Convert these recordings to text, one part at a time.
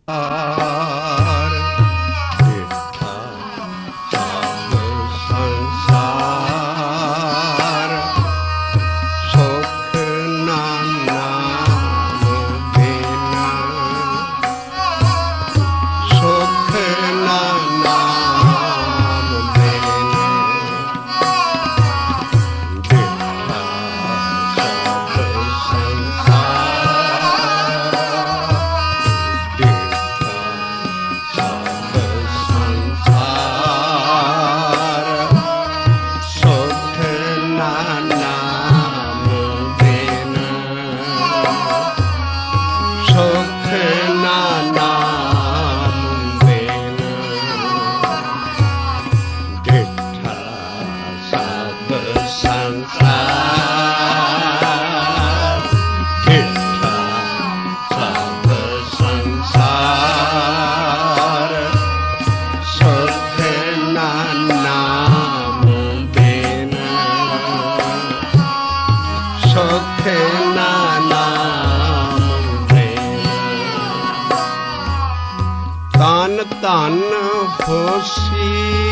ਧਨ ਹੋਸੀ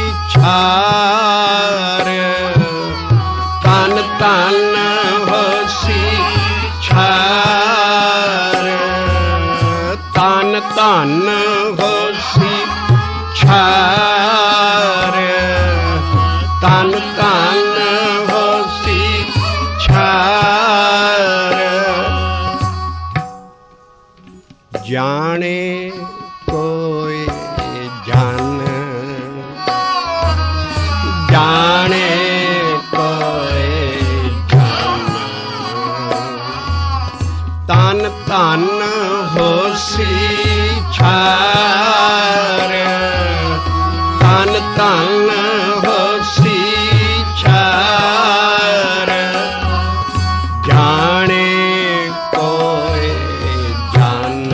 ਛਾਰ, ਧਨ ਧਨ ਹੋਸੀ ਛਾਰ, ਧਨ ਧਨ ਹੋਸੀ ਛਾਰ, ਧਨ ਧਨ ਹੋਸੀ ਛਾਰ। ਜਾਣੇ कोई जान, जाने कोई जान, तन तन होसी छार, तन तन होसी छार। जाने कोई जान,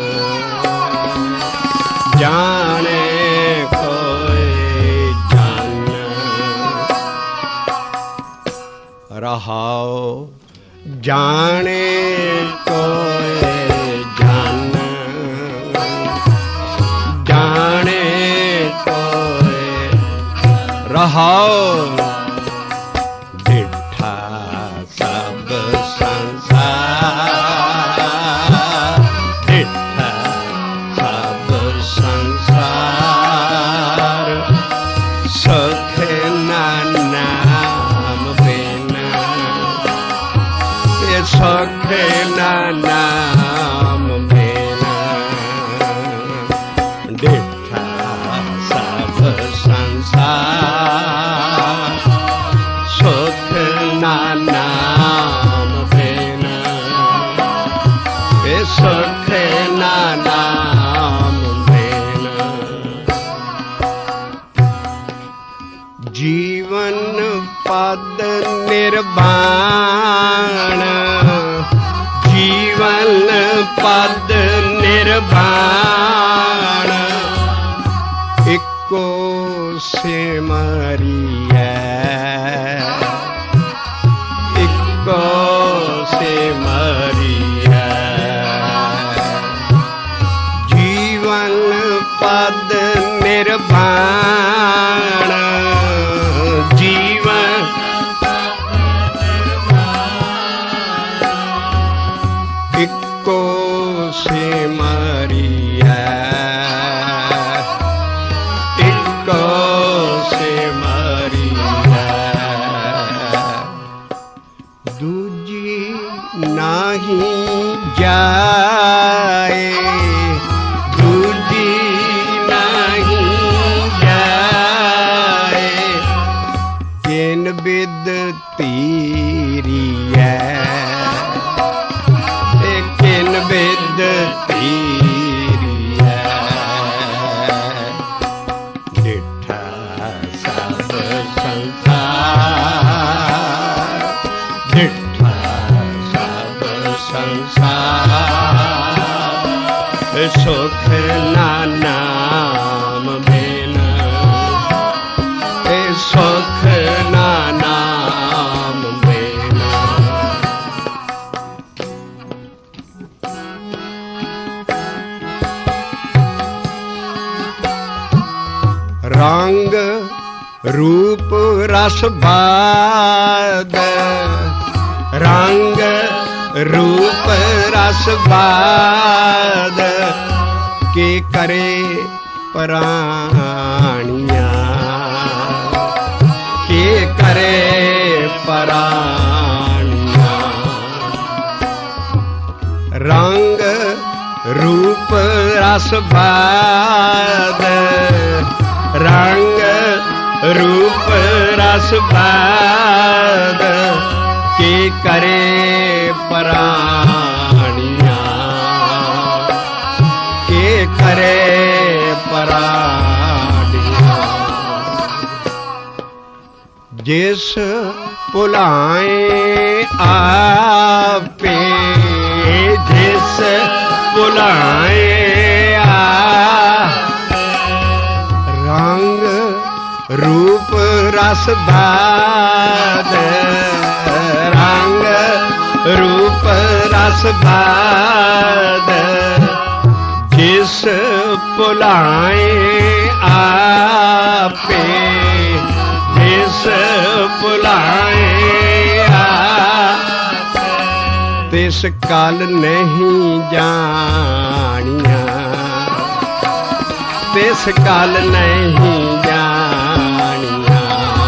जाने कोई जान। रहाओ जाने कोई जान, जाने कोई। रहाओ डिठा सब संसार, डिठा सब संसार। सुख नाम बिना, ये सुख नाम बिना। डिठा सब संसार, सुख नाम बिना, ये सुख नाम बिना। जीवन पद निर्वाण, जीवन पद निर्वाण। इको सिमरिया, इको सिमरिया। जीवन पद निर्वाण, जीवन इको सिमरिया, इको सिमरिया। दूजी नहीं जाए, दूजी नहीं जाए। किन बिद तीरिया, किन बिद तीरिया। डिठा सब संसार, डिठा सब संसार। सुख नाम बिना, सुख नाम बिना। रंग रूप रस बाद, रंग रूप रस बाद के करे प्राणिया, के करे प्राणिया। रंग रूप रस बाद, रंग रूप रस बाद के करे प्राणिया, के करे प्राणिया। जिस भुलाए आपे, जिस भुलाए रंग रूप रस बाद, रंग रूप रस बाद जिस भुलाए आपे, जिस भुलाए तिस कल नहीं जानिया, तिस कल नहीं जानिया।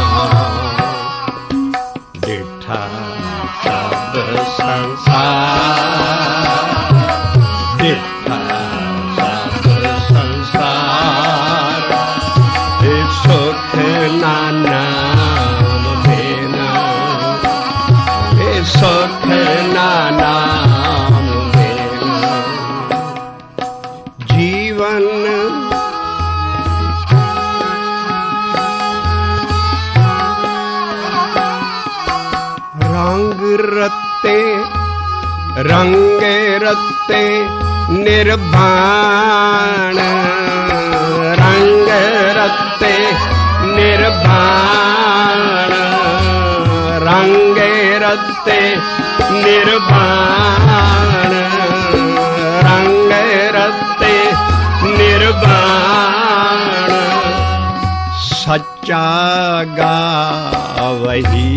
डिठा सब संसार, डिठा सब संसार सुख नाना बिना, सुख नाना बिना। जीवन रंग रत्ते, रंगे रत्ते निर्वाण, रंग रत्ते निर्वाण, रंगे रत्ते निर्वाण, रंगे रत्ते निर्वाण। सच्चा गावही,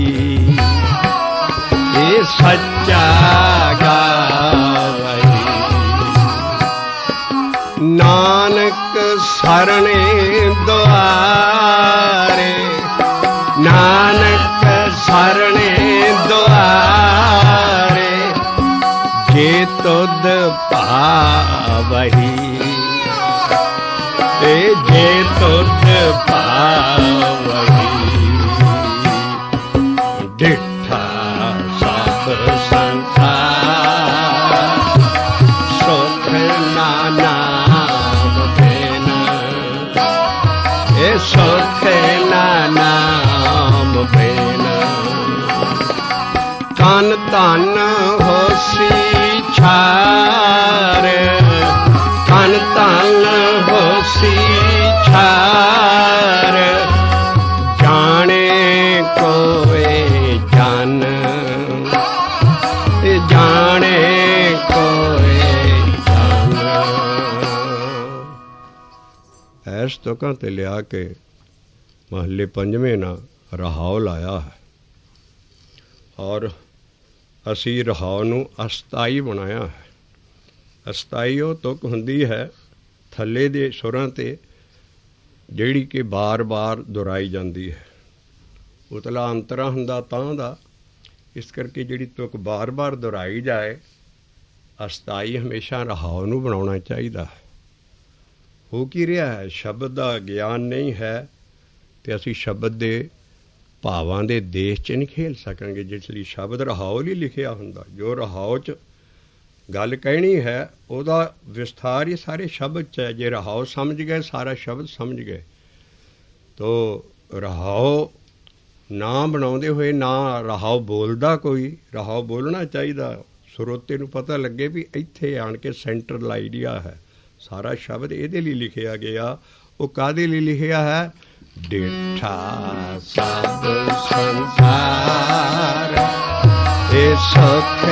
ये सच्चा गावही। नानक सरणे द्वारे, नानक सरणे द्वारे जे तुद पावही, जे तुद पावही। डिठा सब संसार सुख नाना बिना, ए सुख नाना बिना। तन तन होसी छार, तन तन होसी छार जाने कोई जान, जाने कोई जान। ऐस तुकां ते लिया के महल्ले पंजवें ना रहाव लाया है और असी रहाव नूं अस्थाई बनाया है। अस्थाई वो तुक हुंदी है थल्ले दे सुरां ते जिहड़ी कि बार बार दुहराई जाती है। उतला अंतरा हुंदा तां दा, इस करके जिहड़ी तुक बार बार दुहराई जाए अस्थाई हमेशा रहाव नूं बनाउणा चाहीदा है। हो की रिहा है, शब्द दा ज्ञान नहीं है तो असी शब्द दे भावां दे देश च नहीं खेल सकांगे, जिस लई शब्द रहाव लई लिखिया हुंदा। जो रहाव च गल कहनी है उहदा विस्तार ही सारे शब्द च है। जे रहाव समझ गए सारा शब्द समझ गए। तो रहाव ना बनाउंदे होए ना रहाव बोलदा कोई, रहाव बोलना चाहिदा। ਸਰੋਤੇ ਨੂੰ पता लगे भी ਇੱਥੇ आण के सेंटर लाई दिया है। सारा शब्द ਇਹਦੇ ਲਈ ਲਿਖਿਆ ਗਿਆ। ਉਹ ਕਾਹਦੇ ਲਈ ਲਿਖਿਆ ਹੈ? ਡਿਠਾ ਸਭ ਸੰਸਾਰ ਇਹ ਸੁਖ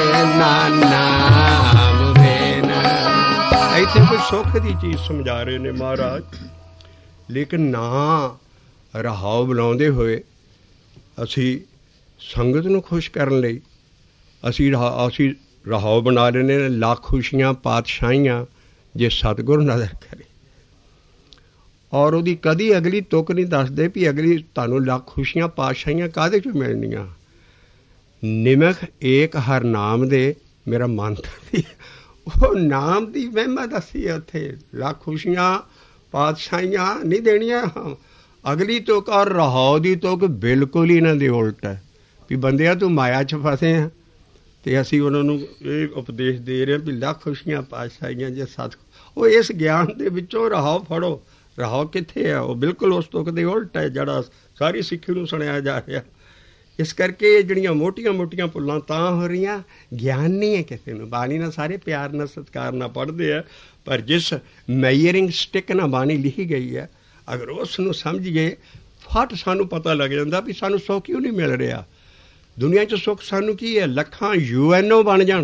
ਨਾਮ ਬਿਨ। ਇੱਥੇ ਕੋਈ ਸੁੱਖ ਦੀ ਚੀਜ਼ ਸਮਝਾ ਰਹੇ ਨੇ ਮਹਾਰਾਜ ਲੇਕਿਨ ਨਾ ਰਹਾਉ ਬਣਾਉਂਦੇ ਹੋਏ ਅਸੀਂ ਸੰਗਤ ਨੂੰ ਖੁਸ਼ ਕਰਨ ਲਈ ਅਸੀਂ ਰਹਾਉ ਬਣਾ ਲੈਂਦੇ ਨੇ ਲੱਖ ਖੁਸ਼ੀਆਂ ਪਾਤਸ਼ਾਹੀਆਂ ਜੇ ਸਤਿਗੁਰ ਨਜ਼ਰ ਕਰੇ। ਔਰ ਉਹਦੀ ਕਦੀ ਅਗਲੀ ਤੁਕ ਨਹੀਂ ਦੱਸਦੇ ਵੀ ਅਗਲੀ ਤੁਹਾਨੂੰ ਲੱਖ ਖੁਸ਼ੀਆਂ ਪਾਤਸ਼ਾਹੀਆਂ ਕਾਹਦੇ 'ਚ ਮਿਲਣੀਆਂ। ਨਿਮਖ ਏਕ ਹਰ ਨਾਮ ਦੇ ਮੇਰਾ ਮਨ ਤਾਂ ਉਹ ਨਾਮ ਦੀ ਮਹਿਮਾ ਦੱਸੀ ਹੈ ਉੱਥੇ। ਲੱਖ ਖੁਸ਼ੀਆਂ ਪਾਤਸ਼ਾਹੀਆਂ ਨਹੀਂ ਦੇਣੀਆਂ। ਅਗਲੀ ਤੁਕ ਔਰ ਰਹਾਉ ਦੀ ਤੁਕ ਬਿਲਕੁਲ ਹੀ ਇਹਨਾਂ ਦੀ ਉਲਟ ਹੈ ਵੀ ਬੰਦਿਆਂ ਤੂੰ ਮਾਇਆ 'ਚ ਫਸੇ ਆ ਅਤੇ ਅਸੀਂ ਉਹਨਾਂ ਨੂੰ ਇਹ ਉਪਦੇਸ਼ ਦੇ ਰਹੇ ਹਾਂ ਵੀ ਲੱਖ ਖੁਸ਼ੀਆਂ ਪਾਤਸ਼ਾਹੀਆਂ ਜੇ ਸਤ। ਉਹ ਇਸ ਗਿਆਨ ਦੇ ਵਿੱਚੋਂ ਰਹਾਉ ਫੜੋ। ਰਹਾਉ ਕਿੱਥੇ ਹੈ? ਉਹ ਬਿਲਕੁਲ ਉਸ ਤੁਕ ਦੇ ਉਲਟ ਹੈ ਜਿਹੜਾ ਸਾਰੀ ਸਿੱਖੀ ਨੂੰ ਸੁਣਿਆ ਜਾ ਰਿਹਾ। ਇਸ ਕਰਕੇ ਜਿਹੜੀਆਂ ਮੋਟੀਆਂ ਮੋਟੀਆਂ ਭੁੱਲਾਂ ਤਾਂ ਹੋ ਰਹੀਆਂ, ਗਿਆਨ ਨਹੀਂ ਹੈ ਕਿਸੇ ਨੂੰ। ਬਾਣੀ ਨਾਲ ਸਾਰੇ ਪਿਆਰ ਨਾਲ ਸਤਿਕਾਰ ਨਾਲ ਪੜ੍ਹਦੇ ਆ, ਪਰ ਜਿਸ ਮੈਜ਼ਰਿੰਗ ਸਟਿਕ ਨਾਲ ਬਾਣੀ ਲਿਖੀ ਗਈ ਹੈ ਅਗਰ ਉਸ ਨੂੰ ਸਮਝੀਏ ਫਟ ਸਾਨੂੰ ਪਤਾ ਲੱਗ ਜਾਂਦਾ ਵੀ ਸਾਨੂੰ ਸੁੱਖ ਕਿਉਂ ਨਹੀਂ ਮਿਲ ਰਿਹਾ। ਦੁਨੀਆ 'ਚ ਸੁੱਖ ਸਾਨੂੰ ਕੀ ਹੈ? ਲੱਖਾਂ UNO ਬਣ ਜਾਣ,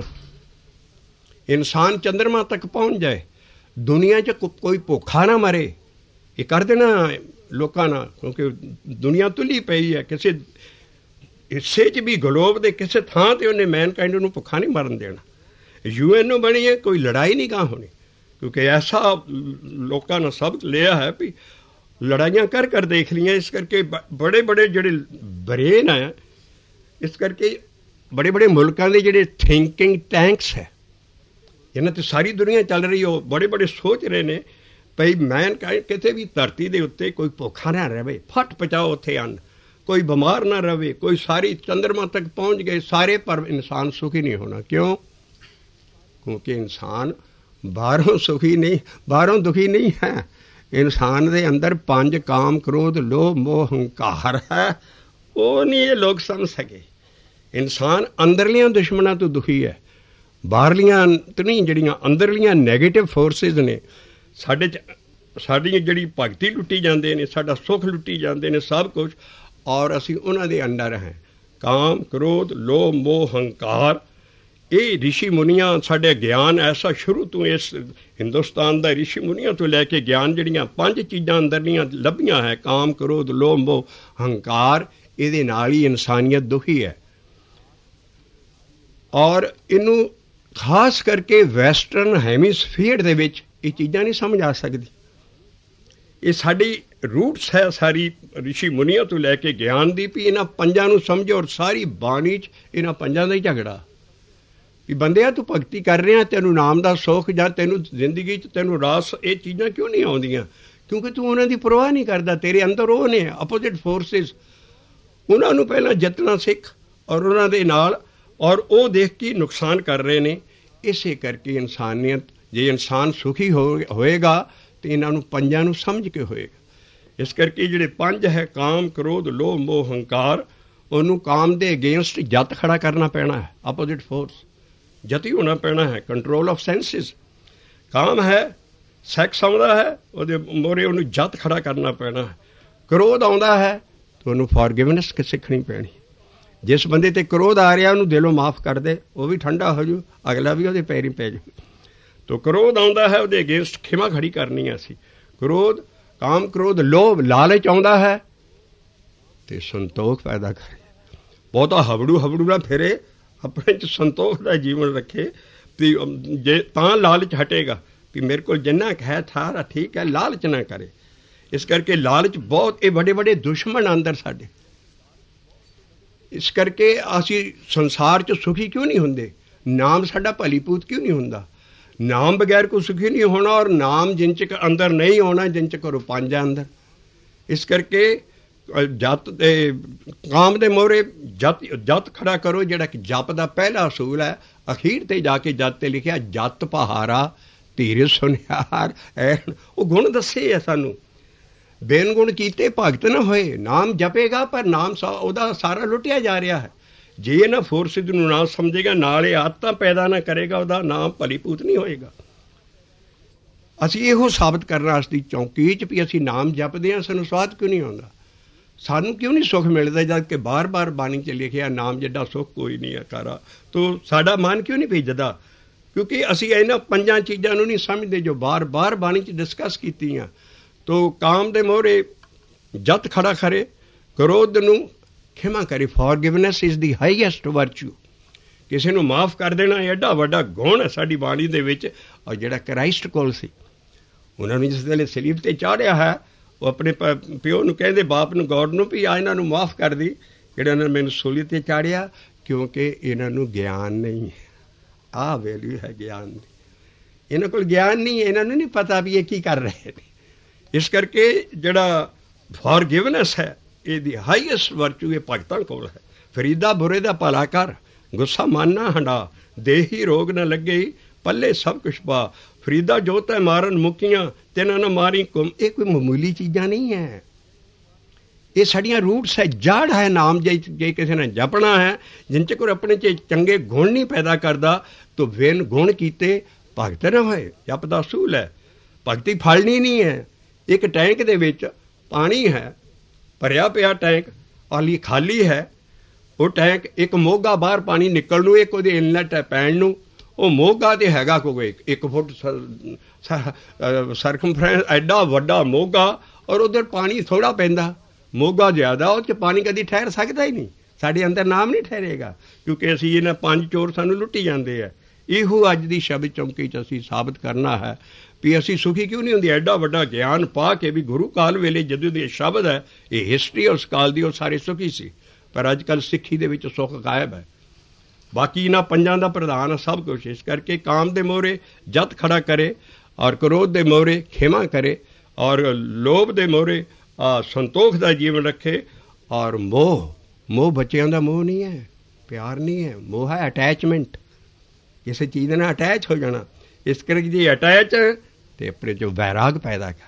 ਇਨਸਾਨ ਚੰਦਰਮਾ ਤੱਕ ਪਹੁੰਚ ਜਾਏ, ਦੁਨੀਆ 'ਚ ਕੋਈ ਭੁੱਖਾ ਨਾ ਮਰੇ। ਇਹ ਕਰ ਦੇਣਾ ਲੋਕਾਂ ਨਾਲ, ਕਿਉਂਕਿ ਦੁਨੀਆ ਤੁਲੀ ਪਈ ਹੈ। ਕਿਸੇ ਹਿੱਸੇ 'ਚ ਵੀ ਗਲੋਬ ਦੇ ਕਿਸੇ ਥਾਂ 'ਤੇ ਉਹਨੇ ਮੈਨਕਾਈਂਡ ਨੂੰ ਭੁੱਖਾ ਨਹੀਂ ਮਰਨ ਦੇਣਾ। UNO ਬਣੀ ਹੈ, ਕੋਈ ਲੜਾਈ ਨਹੀਂ ਗਾਹ ਹੋਣੀ, ਕਿਉਂਕਿ ਐਸਾ ਲੋਕਾਂ ਨੇ ਸਬਕ ਲਿਆ ਹੈ ਵੀ ਲੜਾਈਆਂ ਕਰ ਦੇਖ ਲਈਆਂ। ਇਸ ਕਰਕੇ ਬੜੇ ਬੜੇ ਜਿਹੜੇ ਬਰੇਨ ਹੈ, ਇਸ ਕਰਕੇ ਬੜੇ ਬੜੇ ਮੁਲਕਾਂ ਦੇ ਜਿਹੜੇ ਥਿੰਕਿੰਗ ਟੈਂਕਸ ਹੈ ਇਹਨਾਂ 'ਤੇ ਸਾਰੀ ਦੁਨੀਆ ਚੱਲ ਰਹੀ। ਉਹ ਬੜੇ ਬੜੇ ਸੋਚ ਰਹੇ ਨੇ ਭਈ ਮੈਨਕਾਈਂਡ ਕਿਤੇ ਵੀ ਧਰਤੀ ਦੇ ਉੱਤੇ ਕੋਈ ਭੁੱਖਾ ਨਾ ਰਹੇ, ਫਟ ਪਚਾਓ ਉੱਥੇ ਅੰਨ, ਕੋਈ ਬਿਮਾਰ ਨਾ ਰਹੇ, ਕੋਈ ਸਾਰੀ ਚੰਦਰਮਾ ਤੱਕ ਪਹੁੰਚ ਗਏ ਸਾਰੇ, ਪਰ ਇਨਸਾਨ ਸੁਖੀ ਨਹੀਂ ਹੋਣਾ। ਕਿਉਂ? ਕਿਉਂਕਿ ਇਨਸਾਨ ਬਾਹਰੋਂ ਸੁਖੀ ਨਹੀਂ, ਬਾਹਰੋਂ ਦੁਖੀ ਨਹੀਂ ਹੈ। ਇਨਸਾਨ ਦੇ ਅੰਦਰ 5 ਕਾਮ ਕ੍ਰੋਧ ਲੋਭ ਮੋਹ ਹੰਕਾਰ ਹੈ। ਉਹ ਨਹੀਂ ਇਹ ਲੋਕ ਸਮਝ ਸਕੇ। ਇਨਸਾਨ ਅੰਦਰਲੀਆਂ ਦੁਸ਼ਮਣਾਂ ਤੋਂ ਦੁਖੀ ਹੈ, ਬਾਹਰਲੀਆਂ ਤਾਂ ਨਹੀਂ। ਜਿਹੜੀਆਂ ਅੰਦਰਲੀਆਂ ਨੈਗੇਟਿਵ ਫੋਰਸਿਸ ਨੇ ਸਾਡੇ 'ਚ, ਸਾਡੀ ਜਿਹੜੀ ਭਗਤੀ ਲੁੱਟੀ ਜਾਂਦੇ ਨੇ, ਸਾਡਾ ਸੁੱਖ ਲੁੱਟੀ ਜਾਂਦੇ ਨੇ, ਸਭ ਕੁਛ, ਔਰ ਅਸੀਂ ਉਹਨਾਂ ਦੇ ਅੰਡਰ ਹੈ। ਕਾਮ ਕ੍ਰੋਧ ਲੋਭ ਮੋਹ ਹੰਕਾਰ, ਇਹ ਰਿਸ਼ੀ ਮੁਨੀਆਂ ਸਾਡੇ ਗਿਆਨ ਐਸਾ ਸ਼ੁਰੂ ਤੋਂ ਇਸ ਹਿੰਦੁਸਤਾਨ ਦਾ ਰਿਸ਼ੀ ਮੁਨੀਆਂ ਤੋਂ ਲੈ ਕੇ ਗਿਆਨ ਜਿਹੜੀਆਂ 5 ਚੀਜ਼ਾਂ ਅੰਦਰਲੀਆਂ ਲੱਭੀਆਂ ਹੈ, ਕਾਮ ਕ੍ਰੋਧ ਲੋਭ ਮੋਹ ਹੰਕਾਰ, ਇਹਦੇ ਨਾਲ ਹੀ ਇਨਸਾਨੀਅਤ ਦੁਖੀ ਹੈ। ਔਰ ਇਹਨੂੰ ਖਾਸ ਕਰਕੇ ਵੈਸਟਰਨ ਹੈਮੀਸਫੀਅਰ ਦੇ ਵਿੱਚ ਇਹ ਚੀਜ਼ਾਂ ਨਹੀਂ ਸਮਝ ਆ ਸਕਦੀ। ਇਹ ਸਾਡੀ ਰੂਟਸ ਹੈ ਸਾਰੀ ਰਿਸ਼ੀ ਮੁਨੀਆਂ ਤੋਂ ਲੈ ਕੇ ਗਿਆਨ ਦੀ, ਵੀ ਇਹਨਾਂ 5 ਨੂੰ ਸਮਝੋ। ਔਰ ਸਾਰੀ ਬਾਣੀ 'ਚ ਇਹਨਾਂ 5 ਦਾ ਹੀ ਝਗੜਾ ਵੀ ਬੰਦਿਆ ਤੂੰ ਭਗਤੀ ਕਰ ਰਿਹਾ, ਤੈਨੂੰ ਨਾਮ ਦਾ ਸੁੱਖ ਜਾਂ ਤੈਨੂੰ ਜ਼ਿੰਦਗੀ 'ਚ ਤੈਨੂੰ ਰਾਸ, ਇਹ ਚੀਜ਼ਾਂ ਕਿਉਂ ਨਹੀਂ ਆਉਂਦੀਆਂ? ਕਿਉਂਕਿ ਤੂੰ ਉਹਨਾਂ ਦੀ ਪਰਵਾਹ ਨਹੀਂ ਕਰਦਾ। ਤੇਰੇ ਅੰਦਰ ਉਹ ਨੇ ਅਪੋਜ਼ਿਟ ਫੋਰਸਿਸ, ਉਹਨਾਂ ਨੂੰ ਪਹਿਲਾਂ ਜਿੱਤਣਾ ਸਿੱਖ ਔਰ ਉਹਨਾਂ ਦੇ ਨਾਲ, ਔਰ ਉਹ ਦੇਖ ਕੇ ਨੁਕਸਾਨ ਕਰ ਰਹੇ ਨੇ। ਇਸੇ ਕਰਕੇ ਇਨਸਾਨੀਅਤ, ਜੇ ਇਨਸਾਨ ਸੁਖੀ ਹੋਏਗਾ ਤਾਂ ਇਹਨਾਂ ਨੂੰ 5 ਨੂੰ ਸਮਝ ਕੇ ਹੋਏਗਾ। ਇਸ ਕਰਕੇ ਜਿਹੜੇ 5 ਹੈ ਕਾਮ ਕ੍ਰੋਧ ਲੋਭ ਮੋਹ ਹੰਕਾਰ, ਉਹਨੂੰ ਕਾਮ ਦੇ ਅਗੇਂਸਟ ਜੱਤ ਖੜਾ ਕਰਨਾ ਪੈਣਾ ਹੈ, ਅਪੋਜ਼ਿਟ ਫੋਰਸ ਜਤੀ ਹੋਣਾ ਪੈਣਾ ਹੈ। Control of senses. ਕਾਮ ਹੈ, ਸੈਕਸ ਆਉਂਦਾ ਹੈ, ਉਹਦੇ ਮੋਰੇ ਉਹਨੂੰ ਜੱਤ ਖੜਾ ਕਰਨਾ ਪੈਣਾ ਹੈ। ਕ੍ਰੋਧ ਆਉਂਦਾ ਹੈ ਤਾਂ ਉਹਨੂੰ ਫॉरगिवनेस ਸਿੱਖਣੀ ਪੈਣੀ। ਜਿਸ ਬੰਦੇ 'ਤੇ ਕ੍ਰੋਧ ਆ ਰਿਹਾ ਉਹਨੂੰ ਦਿਲੋਂ ਮਾਫ ਕਰ ਦੇ, ਉਹ ਵੀ ਠੰਡਾ ਹੋ ਜੂ, ਅਗਲਾ ਵੀ ਉਹਦੇ ਪੈਰੀਂ ਪੈ ਜੂ। ਤਾਂ ਕ੍ਰੋਧ ਆਉਂਦਾ ਹੈ, ਉਹਦੇ ਅਗੇਂਸਟ ਖਿਮਾ ਖੜੀ ਕਰਨੀ ਹੈ ਅਸੀਂ। ਕ੍ਰੋਧ, ਕਾਮ ਕ੍ਰੋਧ ਲੋਭ, ਲਾਲਚ ਆਉਂਦਾ ਹੈ ਅਤੇ ਸੰਤੋਖ ਪੈਦਾ ਕਰੇ। ਬਹੁਤਾ ਹਬੜੂ ਨਾ ਫਿਰੇ, ਆਪਣੇ 'ਚ ਸੰਤੋਖ ਦਾ ਜੀਵਨ ਰੱਖੇ, ਵੀ ਜੇ ਤਾਂ ਲਾਲਚ ਹਟੇਗਾ ਵੀ ਮੇਰੇ ਕੋਲ ਜਿੰਨਾ ਕੁ ਹੈ ਸਾਰਾ ਠੀਕ ਹੈ, ਲਾਲਚ ਨਾ ਕਰੇ। ਇਸ ਕਰਕੇ ਲਾਲਚ ਬਹੁਤ, ਇਹ ਵੱਡੇ ਵੱਡੇ ਦੁਸ਼ਮਣ ਅੰਦਰ ਸਾਡੇ। ਇਸ ਕਰਕੇ ਅਸੀਂ ਸੰਸਾਰ 'ਚ ਸੁਖੀ ਕਿਉਂ ਨਹੀਂ ਹੁੰਦੇ? ਨਾਮ ਸਾਡਾ ਭਲੀਪੂਤ ਕਿਉਂ ਨਹੀਂ ਹੁੰਦਾ? ਨਾਮ ਬਗੈਰ ਕੋਈ ਸੁਖੀ ਨਹੀਂ ਹੋਣਾ, ਔਰ ਨਾਮ ਜਿਨ 'ਚ ਅੰਦਰ ਨਹੀਂ ਆਉਣਾ ਜਿਨ 'ਚ ਕਰੋ 5 ਅੰਦਰ। ਇਸ ਕਰਕੇ ਜੱਤ ਦੇ ਕਾਮ ਦੇ ਮੋਹਰੇ ਜੱਤ ਖੜਾ ਕਰੋ, ਜਿਹੜਾ ਕਿ ਜਪ ਦਾ ਪਹਿਲਾ ਅਸੂਲ ਹੈ। ਅਖੀਰ ਤੇ ਜਾ ਕੇ ਜੱਤ ਤੇ ਲਿਖਿਆ ਜੱਤ ਪਹਾਰਾ ਧੀਰੇ ਸੁਨਿਆਰ। ਉਹ ਗੁਣ ਦੱਸੇ ਆ ਸਾਨੂੰ, ਬੇਨ ਗੁਣ ਕੀਤੇ ਭਗਤ ਨਾ ਹੋਏ। ਨਾਮ ਜਪੇਗਾ ਪਰ ਨਾਮ ਉਹਦਾ ਸਾਰਾ ਲੁੱਟਿਆ ਜਾ ਰਿਹਾ ਹੈ। ਜੇ ਇਹਨਾਂ ਫੋਰਸਿਸ ਨੂੰ ਨਾ ਸਮਝੇਗਾ, ਨਾਲ ਇਹ ਆਦਤਾਂ ਪੈਦਾ ਨਾ ਕਰੇਗਾ, ਉਹਦਾ ਨਾਮ ਭਲੀਪੂਤ ਨਹੀਂ ਹੋਏਗਾ। ਅਸੀਂ ਇਹੋ ਸਾਬਤ ਕਰਨਾ ਇਸ ਦੀ ਚੌਂਕੀ 'ਚ ਵੀ ਅਸੀਂ ਨਾਮ ਜਪਦੇ ਹਾਂ, ਸਾਨੂੰ ਸਵਾਦ ਕਿਉਂ ਨਹੀਂ ਆਉਂਦਾ? ਸਾਨੂੰ ਕਿਉਂ ਨਹੀਂ ਸੁੱਖ ਮਿਲਦਾ? ਜਦ ਕਿ ਬਾਰ-ਬਾਰ ਬਾਣੀ 'ਚ ਲਿਖਿਆ ਨਾਮ ਜਿੱਡਾ ਸੁੱਖ ਕੋਈ ਨਹੀਂ ਹੈ ਕਾਰਾ। ਤੋ ਸਾਡਾ ਮਨ ਕਿਉਂ ਨਹੀਂ ਭੇਜਦਾ? ਕਿਉਂਕਿ ਅਸੀਂ ਇਹਨਾਂ 5 ਚੀਜ਼ਾਂ ਨੂੰ ਨਹੀਂ ਸਮਝਦੇ ਜੋ ਬਾਰ-ਬਾਰ ਬਾਣੀ 'ਚ ਡਿਸਕਸ ਕੀਤੀਆਂ। तो काम दे मोहरे जत खड़ा करे, क्रोध नूं खिमा करे। Forgiveness is the highest virtue. किसी नूं माफ़ कर देना एडा वड्डा गुण है साडी बाणी दे विच। और जिहड़ा क्राइस्ट कोल सी, उन्हां नूं जिस वेले सलीब ते चाढ़िया है, वो अपने प्यो नूं कहंदे, बाप नूं, गॉड नूं, भी आ इन्हां नूं माफ़ कर दी जिहड़ा इन्हां मैनूं सूली ते चाढ़िया, क्योंकि इन्हां नूं ज्ञान नहीं है। आ वैल्यू है ज्ञान दी। इन्हां कोल ज्ञान नहीं है, इन्हां नूं नहीं पता भी ये की कर रहे हैं। इस करके जिहड़ा फॉरगिवनेस है, ਇਹਦੀ ਹਾਈਐਸਟ ਵਰਚੂ ਇਹ ਭਗਤਾਂ ਕੋਲ ਹੈ। ਫਰੀਦਾ ਬੁਰੇ ਦਾ ਭਲਾ ਕਰ, ਗੁੱਸਾ ਮਨ ਨਾ ਹੰਡਾ, ਦੇਹੀ ਰੋਗ ਨਾ ਲੱਗੇ, ਪੱਲੇ ਸਭ ਕੁਛ ਪਾ। ਫਰੀਦਾ ਜੋ ਤੈ ਮਾਰਨ ਮੁੱਕੀਆਂ, ਤੈਨਾਂ ਨਾ ਮਾਰੀ ਕੁਮ। ਇਹ ਕੋਈ ਮਾਮੂਲੀ ਚੀਜ਼ਾਂ ਨਹੀਂ ਹੈ, ਇਹ ਸਾਡੀਆਂ ਰੂਟਸ ਹੈ, ਜੜ ਹੈ। ਨਾਮ ਜੇ ਕਿਸੇ ਨੇ ਜਪਣਾ ਹੈ, ਜਿੰਨ ਚਿਰ ਆਪਣੇ 'ਚ ਚੰਗੇ ਗੁਣ ਨਹੀਂ ਪੈਦਾ ਕਰਦਾ, ਤਾਂ ਵਿਨ ਗੁਣ ਕੀਤੇ ਭਗਤ ਨਾ ਹੋਏ। ਜਪ ਦਾ ਅਸੂਲ ਹੈ, ਭਗਤੀ ਫਲਣੀ ਨਹੀਂ ਹੈ। ਇੱਕ ਟੈਂਕ ਦੇ ਵਿੱਚ ਪਾਣੀ ਹੈ, ਭਰਿਆ ਪਿਆ ਟੈਂਕ, ਹਾਲੀ ਖਾਲੀ ਹੈ। ਉਹ ਟੈਂਕ ਇੱਕ ਮੋਗਾ ਬਾਹਰ ਪਾਣੀ ਨਿਕਲ ਨੂੰ, ਇੱਕ ਉਹਦੇ ਇਨਲੈਟ ਹੈ ਪੈਣ ਨੂੰ। ਉਹ ਮੋਗਾ ਤੇ ਹੈਗਾ ਕੋਈ 1 ਫੁੱਟ ਸਰਕਮਫਰੈਂਸ, ਐਡਾ ਵੱਡਾ ਮੋਗਾ, ਔਰ ਉਧਰ ਪਾਣੀ ਥੋੜ੍ਹਾ ਪੈਂਦਾ। ਮੋਗਾ ਜ਼ਿਆਦਾ, ਉਹ 'ਚ ਪਾਣੀ ਕਦੀ ਠਹਿਰ ਸਕਦਾ ਹੀ ਨਹੀਂ। ਸਾਡੇ ਅੰਦਰ ਨਾਮ ਨਹੀਂ ਠਹਿਰੇਗਾ, ਕਿਉਂਕਿ ਅਸੀਂ ਇਹਨਾਂ 5 ਚੋਰ ਸਾਨੂੰ ਲੁੱਟੀ ਜਾਂਦੇ ਆ। ਇਹੋ ਅੱਜ ਦੀ ਸ਼ਬਦ ਚੌਂਕੀ 'ਚ ਅਸੀਂ ਸਾਬਤ ਕਰਨਾ ਹੈ ਵੀ ਅਸੀਂ ਸੁਖੀ ਕਿਉਂ ਨਹੀਂ ਹੁੰਦੀ। ਐਡਾ ਵੱਡਾ ਗਿਆਨ ਪਾ ਕੇ ਵੀ ਗੁਰੂ ਕਾਲ ਵੇਲੇ ਜਦੋਂ ਦੇ ਸ਼ਬਦ ਹੈ, ਇਹ ਹਿਸਟਰੀ ਉਸ ਕਾਲ ਦੀ, ਉਹ ਸਾਰੇ ਸੁਖੀ ਸੀ। ਪਰ ਅੱਜ ਕੱਲ੍ਹ ਸਿੱਖੀ ਦੇ ਵਿੱਚ ਸੁੱਖ ਗਾਇਬ ਹੈ। ਬਾਕੀ ਇਹਨਾਂ 5 ਦਾ ਪ੍ਰਧਾਨ ਹੈ ਸਭ ਕੁਛ। ਇਸ ਕਰਕੇ ਕਾਮ ਦੇ ਮੋਹਰੇ ਜਤ ਖੜਾ ਕਰੇ, ਔਰ ਕ੍ਰੋਧ ਦੇ ਮੋਹਰੇ ਖਿਮਾ ਕਰੇ, ਔਰ ਲੋਭ ਦੇ ਮੋਹਰੇ ਸੰਤੋਖ ਦਾ ਜੀਵਨ ਰੱਖੇ। ਔਰ ਮੋਹ ਬੱਚਿਆਂ ਦਾ ਮੋਹ ਨਹੀਂ ਹੈ, ਪਿਆਰ ਨਹੀਂ ਹੈ। ਮੋਹ ਹੈ ਅਟੈਚਮੈਂਟ, ਕਿਸੇ ਚੀਜ਼ ਨਾਲ ਅਟੈਚ ਹੋ ਜਾਣਾ। ਇਸ ਕਰਕੇ ਜੇ ਅਟੈਚ ਤੇ ਆਪਣੇ 'ਚੋਂ ਵੈਰਾਗ ਪੈਦਾ ਕਰ।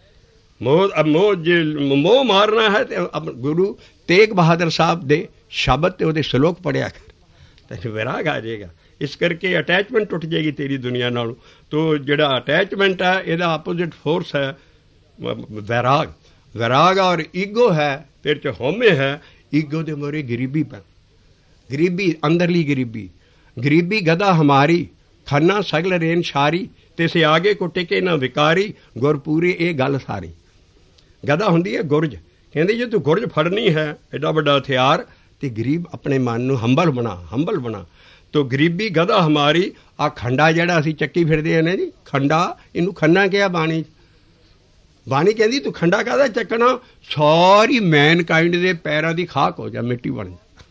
ਮੋਹ ਮਾਰਨਾ ਹੈ ਤੇ ਗੁਰੂ ਤੇਗ ਬਹਾਦਰ ਸਾਹਿਬ ਦੇ ਸ਼ਬਦ ਤੇ ਉਹਦੇ ਸ਼ਲੋਕ ਪੜ੍ਹਿਆ ਕਰ, ਤੈਨੂੰ ਵੈਰਾਗ ਆ ਜਾਏਗਾ। ਇਸ ਕਰਕੇ ਅਟੈਚਮੈਂਟ ਟੁੱਟ ਜਾਏਗੀ ਤੇਰੀ ਦੁਨੀਆ ਨਾਲੋਂ। ਤੋ ਜਿਹੜਾ ਅਟੈਚਮੈਂਟ ਹੈ, ਇਹਦਾ ਆਪੋਜ਼ਿਟ ਫੋਰਸ ਹੈ ਵੈਰਾਗ। ਵੈਰਾਗ ਔਰ ਈਗੋ ਹੈ, ਤੇਰੇ 'ਚ ਹਉਮੈ ਹੈ। ਈਗੋ ਦੇ ਮੋਰੇ ਗਰੀਬੀ ਪੈ, ਗਰੀਬੀ ਅੰਦਰਲੀ ਗਰੀਬੀ। ਗਰੀਬੀ ਗਦਾ ਹਮਾਰੀ, ਖਾਨਾ ਸਗਲ ਰੇਨ ਸ਼ਾਰੀ, ਤੇ ਸੇ ਆਗੇ ਕੋ ਟਿਕੇ ਨਾ ਵਿਕਾਰੀ, ਗੁਰਪੂਰੀ ਇਹ ਗੱਲ ਸਾਰੀ। ਗਦਾ ਹੁੰਦੀ ਹੈ ਗੁਰਜ। ਕਹਿੰਦੇ ਜੇ ਤੂੰ ਗੁਰਜ ਫੜਨੀ ਹੈ, ਐਡਾ ਵੱਡਾ ਹਥਿਆਰ, ਤੇ ਗਰੀਬ ਆਪਣੇ ਮਨ ਨੂੰ ਹੰਬਲ ਬਣਾ। ਤੋ ਗਰੀਬੀ ਗਦਾ ਹਮਾਰੀ। ਆ ਖੰਡਾ ਜਿਹੜਾ ਅਸੀਂ ਚੱਕੀ ਫਿਰਦੇ ਹਾਂ ਨਾ ਜੀ, ਖੰਡਾ, ਇਹਨੂੰ ਖੰਨਾ ਕਿਹਾ ਬਾਣੀ। ਬਾਣੀ ਕਹਿੰਦੀ ਤੂੰ ਖੰਡਾ ਕਾਹਦਾ ਚੱਕਣਾ, ਸਾਰੀ ਮੈਨਕਾਇੰਡ ਦੇ ਪੈਰਾਂ ਦੀ ਖਾਕ ਹੋ ਜਾ, ਮਿੱਟੀ ਬਣ ਜਾ।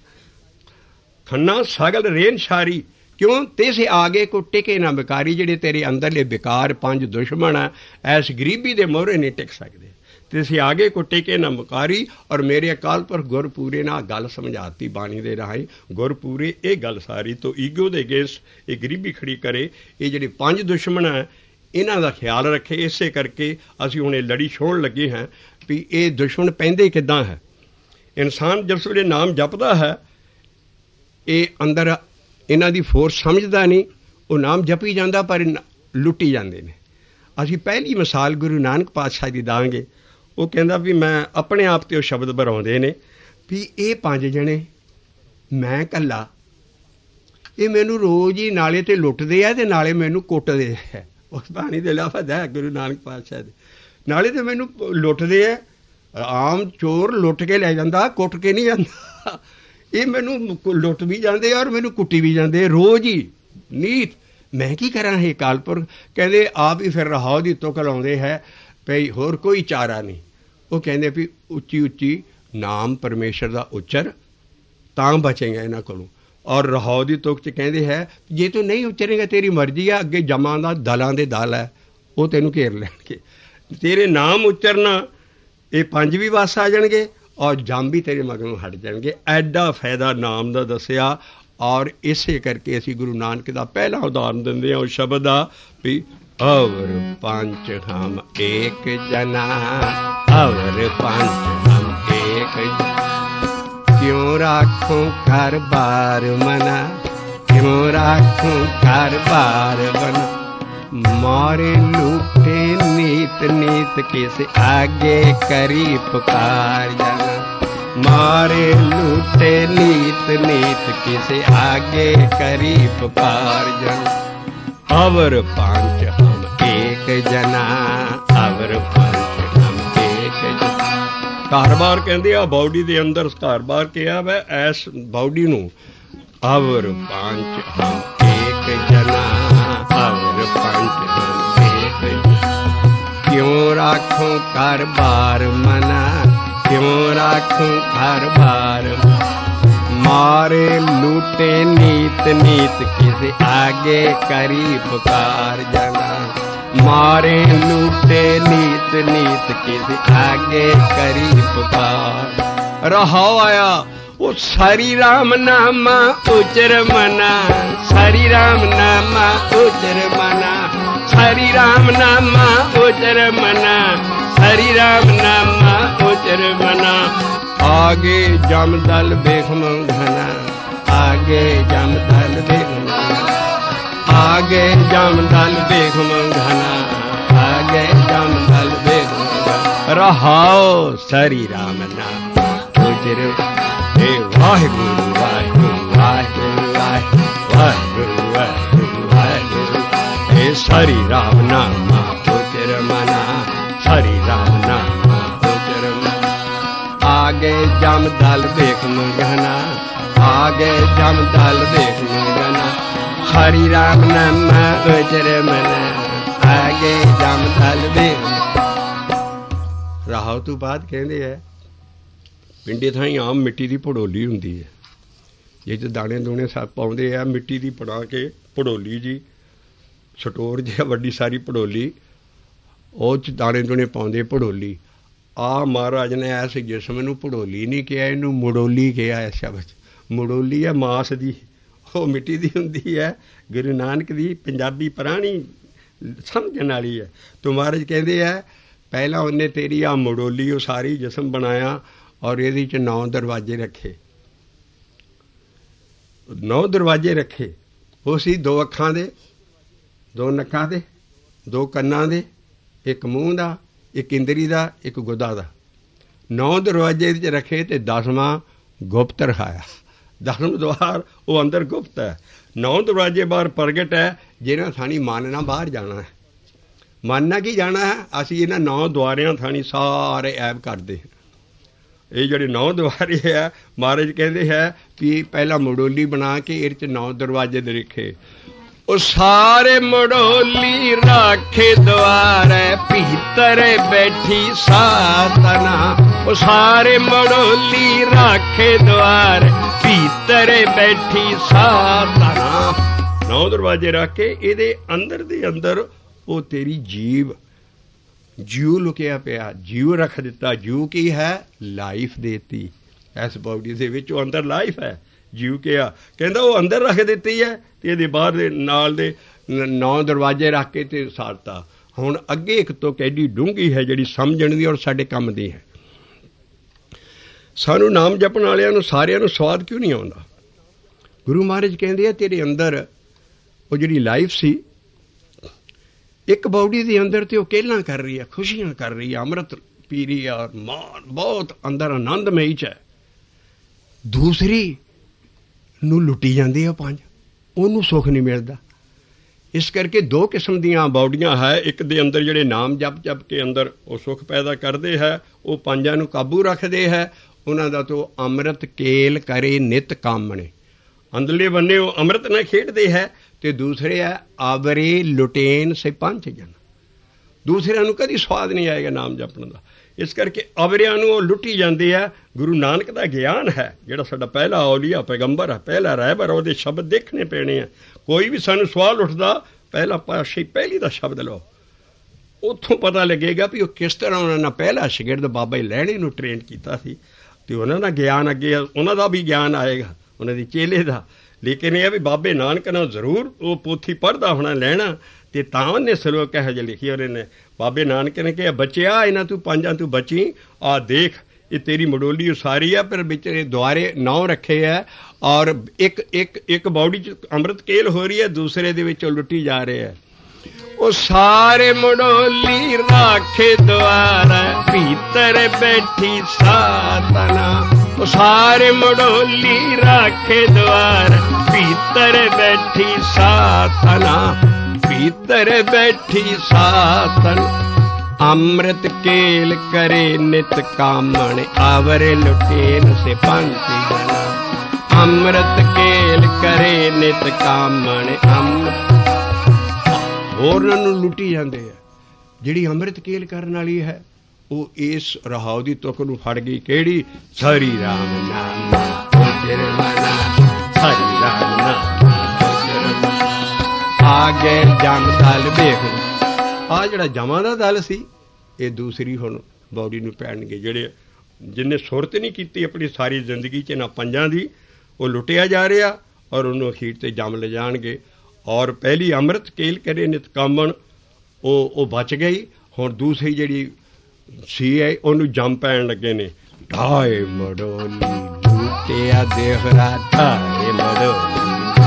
ਖੰਨਾ ਸਗਲ ਰੇਨ ਸ਼ਾਰੀ, ਕਿਉਂ ਤੇਸੇ ਆਗੇ ਕੋ ਟਿਕੇ ਨਾ ਵਿਕਾਰੀ। ਜਿਹੜੇ ਤੇਰੇ ਅੰਦਰਲੇ ਵਿਕਾਰ 5 ਦੁਸ਼ਮਣ ਆ, ਐਸ ਗਰੀਬੀ ਦੇ ਮੋਹਰੇ ਨਹੀਂ ਟਿਕ ਸਕਦੇ। ਤੇਸੇ ਆਗੇ ਕੋ ਟਿਕੇ ਨਾ ਵਿਕਾਰੀ। ਔਰ ਮੇਰੇ ਅਕਾਲ ਪੁਰਖ ਗੁਰਪੂਰੇ ਨੇ ਗੱਲ ਸਮਝਾਤੀ ਬਾਣੀ ਦੇ ਰਾਹੀਂ। ਗੁਰਪੂਰੇ ਇਹ ਗੱਲ ਸਾਰੀ ਤੋਂ ਈਗੋ ਦੇ ਅਗੇਂਸਟ ਇਹ ਗਰੀਬੀ ਖੜੀ ਕਰੇ। ਇਹ ਜਿਹੜੇ 5 ਦੁਸ਼ਮਣ ਆ, ਇਹਨਾਂ ਦਾ ਖਿਆਲ ਰੱਖੇ। ਇਸੇ ਕਰਕੇ ਅਸੀਂ ਹੁਣ ਇਹ ਲੜੀ ਛੋੜਨ ਲੱਗੇ ਹਾਂ ਵੀ ਇਹ ਦੁਸ਼ਮਣ ਪੈਂਦੇ ਕਿੱਦਾਂ ਹੈ। ਇਨਸਾਨ ਜਿਸ ਵੇਲੇ ਨਾਮ ਜਪਦਾ ਹੈ, ਇਹ ਅੰਦਰ ਇਹਨਾਂ ਦੀ ਫੋਰਸ ਸਮਝਦਾ ਨਹੀਂ। ਉਹ ਨਾਮ ਜਪੀ ਜਾਂਦਾ, ਪਰ ਲੁੱਟੀ ਜਾਂਦੇ ਨੇ। ਅਸੀਂ ਪਹਿਲੀ ਮਿਸਾਲ ਗੁਰੂ ਨਾਨਕ ਪਾਤਸ਼ਾਹ ਦੀ ਦਾਂਗੇ। ਉਹ ਕਹਿੰਦਾ ਵੀ ਮੈਂ ਆਪਣੇ ਆਪ 'ਤੇ ਉਹ ਸ਼ਬਦ ਬਰਾਉਂਦੇ ਨੇ ਵੀ ਇਹ 5 ਜਣੇ, ਮੈਂ ਇਕੱਲਾ, ਇਹ ਮੈਨੂੰ ਰੋਜ਼ ਹੀ ਨਾਲੇ 'ਤੇ ਲੁੱਟਦੇ ਆ ਤੇ ਨਾਲੇ ਮੈਨੂੰ ਕੁੱਟਦੇ ਹੈ। ਉਸ ਬਾਣੀ ਦੇ ਲਫ਼ਜ਼ ਹੈ ਗੁਰੂ ਨਾਨਕ ਪਾਤਸ਼ਾਹ ਦੇ, ਨਾਲੇ ਤਾਂ ਮੈਨੂੰ ਲੁੱਟਦੇ ਆ। ਆਮ ਚੋਰ ਲੁੱਟ ਕੇ ਲੈ ਜਾਂਦਾ, ਕੁੱਟ ਕੇ ਨਹੀਂ ਜਾਂਦਾ। ਇਹ ਮੈਨੂੰ ਲੁੱਟ ਵੀ ਜਾਂਦੇ ਔਰ ਮੈਨੂੰ ਕੁੱਟੀ ਵੀ ਜਾਂਦੇ ਰੋਜ਼ ਹੀ ਨੀਤ। ਮੈਂ ਕੀ ਕਰਾਂ ਇਹ ਕਾਲਪੁਰਖ। ਕਹਿੰਦੇ ਆਪ ਹੀ ਫਿਰ ਰਹਾਓ ਦੀ ਤੁਕ ਲਾਉਂਦੇ ਹੈ ਭਈ ਹੋਰ ਕੋਈ ਚਾਰਾ ਨਹੀਂ। ਉਹ ਕਹਿੰਦੇ ਵੀ ਉੱਚੀ ਉੱਚੀ ਨਾਮ ਪਰਮੇਸ਼ਰ ਦਾ ਉਚਰ ਤਾਂ ਬਚੇਗਾ ਇਹਨਾਂ ਕੋਲੋਂ। ਔਰ ਰਹਾਓ ਦੀ ਤੁਕ 'ਚ ਕਹਿੰਦੇ ਹੈ ਜੇ ਤੂੰ ਨਹੀਂ ਉਚਰੇਗਾ ਤੇਰੀ ਮਰਜ਼ੀ ਆ, ਅੱਗੇ ਜਮਾਂ ਦਾ ਦਲਾਂ ਦੇ ਦਲ ਹੈ, ਉਹ ਤੈਨੂੰ ਘੇਰ ਲੈਣਗੇ। ਤੇਰੇ ਨਾਮ ਉਚਰਨਾ ਇਹ 5 ਵੀ ਵਸ ਆ ਜਾਣਗੇ ਔਰ ਜੰਮ ਵੀ ਤੇਰੇ ਮਗਰੋਂ ਹਟ ਜਾਣਗੇ। ਐਡਾ ਫਾਇਦਾ ਨਾਮ ਦਾ ਦੱਸਿਆ। ਔਰ ਇਸੇ ਕਰਕੇ ਅਸੀਂ ਗੁਰੂ ਨਾਨਕ ਦਾ ਪਹਿਲਾ ਉਦਾਹਰਨ ਦਿੰਦੇ ਹਾਂ ਉਸ ਸ਼ਬਦ ਦਾ ਵੀ ਅਵਰ ਪੰਚ ਹਮ ਏਕ ਜਨਾ, ਅਵਰ ਪੰਚ ਹਮ ਏਕ। ਕਿਉਂ ਰਾਖੂੰ ਘਰ ਬਾਰ ਮਨਾ, ਕਿਉਂ ਰਾਖੂੰ ਘਰ ਬਾਰ ਬਨਾ। ਮਾਰੇ ਲੂਟੇ ਨੀਤ ਨੀਤ ਕਿਸ ਆਗੇ ਕਰੀ ਪੁਕਾਰ ਜਾਣਾ। ਮਾਰੇ ਲੂਟੇ ਨੀਤ ਨੀਤ ਕਿਸੇ ਆਗੇ ਕਰੀ ਪੁਕਾਰ ਜਾਣਾ। ਅਵਰ ਪੰਚ ਹਮ ਏਕ ਜਨਾ, ਅਵਰ ਪੰਚ ਘਰ-ਬਾਰ ਕਹਿੰਦੇ ਆ ਬਾਡੀ ਦੇ ਅੰਦਰ ਘਰ-ਬਾਰ ਕਿਹਾ ਵੈ ਐਸ ਬਾਡੀ ਨੂੰ ਅਵਰ ਪੰਚ ਹਮ ਏਕ ਜਨਾ ਅਵਰ ਪੰਚ ਹਮ ਏਕ ਕਿਉਂ ਰਾਖੂੰ ਘਰ-ਬਾਰ ਮਨਾ ਕਿਉਂ ਰਾਖੂੰ ਘਰ-ਬਾਰ मारे लूटे नीत नीत किस आगे करी पुकार जाना मारे लूटे नीत नीत किस आगे करी पुकार रहा आया वो सारी राम नामा उचर मना सारी राम नामा उचर मना सारी राम नामा उचर मना सारी राम नामा उचर मना आगे जमदल बेखम घना आगे जमदल बेखम आगे जमदल बेखम घना आगे जमदल बेखम रहाओ सरी राम नाम गुजर हे वाहिगुरु वाहिगुरु वाहिगुरु वाहिगुरु वाहिगुरु वाहिगुरु हे सरी राम नाम गुजर मना सरी राम नाम आगे जमदल देख मंगना आगे जमदल देख मंगना हरि राम नाम उजर मना आगे जमदल देख राहो तो बात कहते है पिंडे थाई आम मिट्टी की भड़ोली हुंदी है जिस दाने दूने सब पाउंदे आ मिट्टी की बना के भड़ोली जी स्टोर जी वड्डी सारी भड़ोली ਉਹ दाने दूने पाउंदे भड़ोली आ महाराज ने ऐस जिसम नूं भड़ोली नहीं कहा इनू मुड़ोली कहा है शब्द मुड़ोली है मास की वो मिट्टी की हुंदी है गुरु नानक दी पंजाबी पुरानी समझण वाली है तो महाराज कहते हैं पहला उन्हें तेरी आ मुड़ोली सारी जिसम बनाया और ये 9 दरवाजे रखे 9 दरवाजे रखे वो सी 2 अखां दे 2 नक्कां दे 2 कन्नां दे एक मूँह का एक इंद्री का एक गुदा का 9 दरवाजे रखे तो 10वां गुप्त रखाया 10वां द्वार वो अंदर गुप्त है 9 दरवाजे बाहर प्रगट है जिन्हें थानी मानना बाहर जाना है मानना की जाना है असी इन्हां 9 द्वारियां थानी सारे ऐब करते हैं ये जोड़े 9 द्वारे है महाराज कहते हैं कि पहला मुड़ोली बना के इस 9 दरवाजे दे रखे ओ सारे मुड़ोली राखे द्वार भीतर बैठी सातना ओ सारे मुड़ोली राखे द्वार भीतर बैठी सातना 9 दरवाजे रख के इहदे अंदर दे अंदर ओ तेरी जीव जीव लुकिया पिया जीव रख दिता जीव की है लाइफ देती इस बॉडी दे विच अंदर लाइफ है जीव किया कहता वो अंदर रख दिती है तो ये बाहर दे नाल दे 9 दरवाजे रख के ते सारता हुण अगे एक तो कैडी डूंगी है जिहड़ी समझण दी और साडे काम दी है सानू नाम जपण वालियां नूं सारियां नूं स्वाद क्यों नहीं आउंदा गुरु महाराज कहंदे आ तेरे अंदर वो जिहड़ी लाइफ सी एक बॉडी दे अंदर ते वो केलां कर रही है खुशियां कर रही है अमृत पी रही है और मान बहुत अंदर आनंदमई च है दूसरी ਨੂੰ ਲੁੱਟੀ ਜਾਂਦੀ ਆ 5 ਉਹਨੂੰ ਸੁੱਖ ਨਹੀਂ ਮਿਲਦਾ ਇਸ ਕਰਕੇ 2 ਕਿਸਮ ਦੀਆਂ ਬਾਡੀਆਂ ਹੈ ਇੱਕ ਦੇ ਅੰਦਰ ਜਿਹੜੇ ਨਾਮ ਜਪ ਕੇ ਅੰਦਰ ਉਹ ਸੁੱਖ ਪੈਦਾ ਕਰਦੇ ਹੈ ਉਹ 5 ਨੂੰ ਕਾਬੂ ਰੱਖਦੇ ਹੈ ਉਹਨਾਂ ਦਾ ਤੋਂ ਅੰਮ੍ਰਿਤ ਕੇਲ ਕਰੇ ਨਿਤ ਕਾਮਣੇ ਅੰਦਰਲੇ ਬੰਨੇ ਉਹ ਅੰਮ੍ਰਿਤ ਨਾਲ ਖੇਡਦੇ ਹੈ ਤੇ ਦੂਸਰੇ ਹੈ ਆਵਰੇ ਲੁਟੇਨ ਸੇ ਪੰਚ ਜਨ ਦੂਸਰਿਆਂ ਨੂੰ ਕਦੀ ਸਵਾਦ ਨਹੀਂ ਆਏਗਾ ਨਾਮ ਜਪਣ ਦਾ इस करके अवरियां नूं लुटी जाते हैं गुरु नानक का ज्ञान है जिहड़ा साडा पहला औलिया पैगंबर है पहला रहबर उहदे शब्द देखने पैने हैं कोई भी सानूं सवाल उठदा पहला पातशाही पहली दा शब्द लो उत्थों पता लगेगा भी वो किस तरह उन्होंने पहला शिगिरद बाबा लैणे नूं ट्रेन कीता सी ते उन्हां दा ज्ञान अगे उन्हां दा भी ज्ञान आएगा उन्हां दी चेले दा लेकिन यह भी बाबे नानक ने जरूर वो पोथी पढ़दा होना लैना ते तां उन्हें सलोक कहो जिहा लिखी उन्होंने बाबे नानक ने कहा बचिया इन्हां तू 5 तू बची आ देख ये तेरी मडोली उसारी है पर बिच द्वारे 9 रखे है और एक बॉडी च अमृत केल हो रही है दूसरे दे विच लुटी जा रहे है ओ सारे मडोली राखे द्वार भीतर बैठी सातना ओ सारे मडोली राखे द्वार भीतर बैठी सातना भीतर बैठी सातन अमृत केल करे नित कामण आवर लुटेन से पंछी जना। अमृत केल करे नित कामण होरनां नूं लुटी जांदे आ। जिहड़ी अमृत केल करन वाली है वो इस रहाव दी तुक नूं फड़ गई। किहड़ी? हरि राम नाम गुजर मना, हरि राम नाम गुजर मना। आ गए जम दल वेख, आ जिहड़ा जमां दा दल सी ये दूसरी हुण बॉडी नूं पैणगे। जिहड़े जिन्हें सुरत नहीं कीती अपनी सारी जिंदगी च इन्हां पंजां दी, वो लुटिया जा रहा और उन्होंने अखीर ते जम ले जाणगे। और पहली अमृत केल करे नित कामण वो बच गई। हुण दूसरी जिहड़ी सी है उन्होंने जम पैण लगे ने। ढाए मड़ोली लुटिया देहरा, ढाए मड़ोली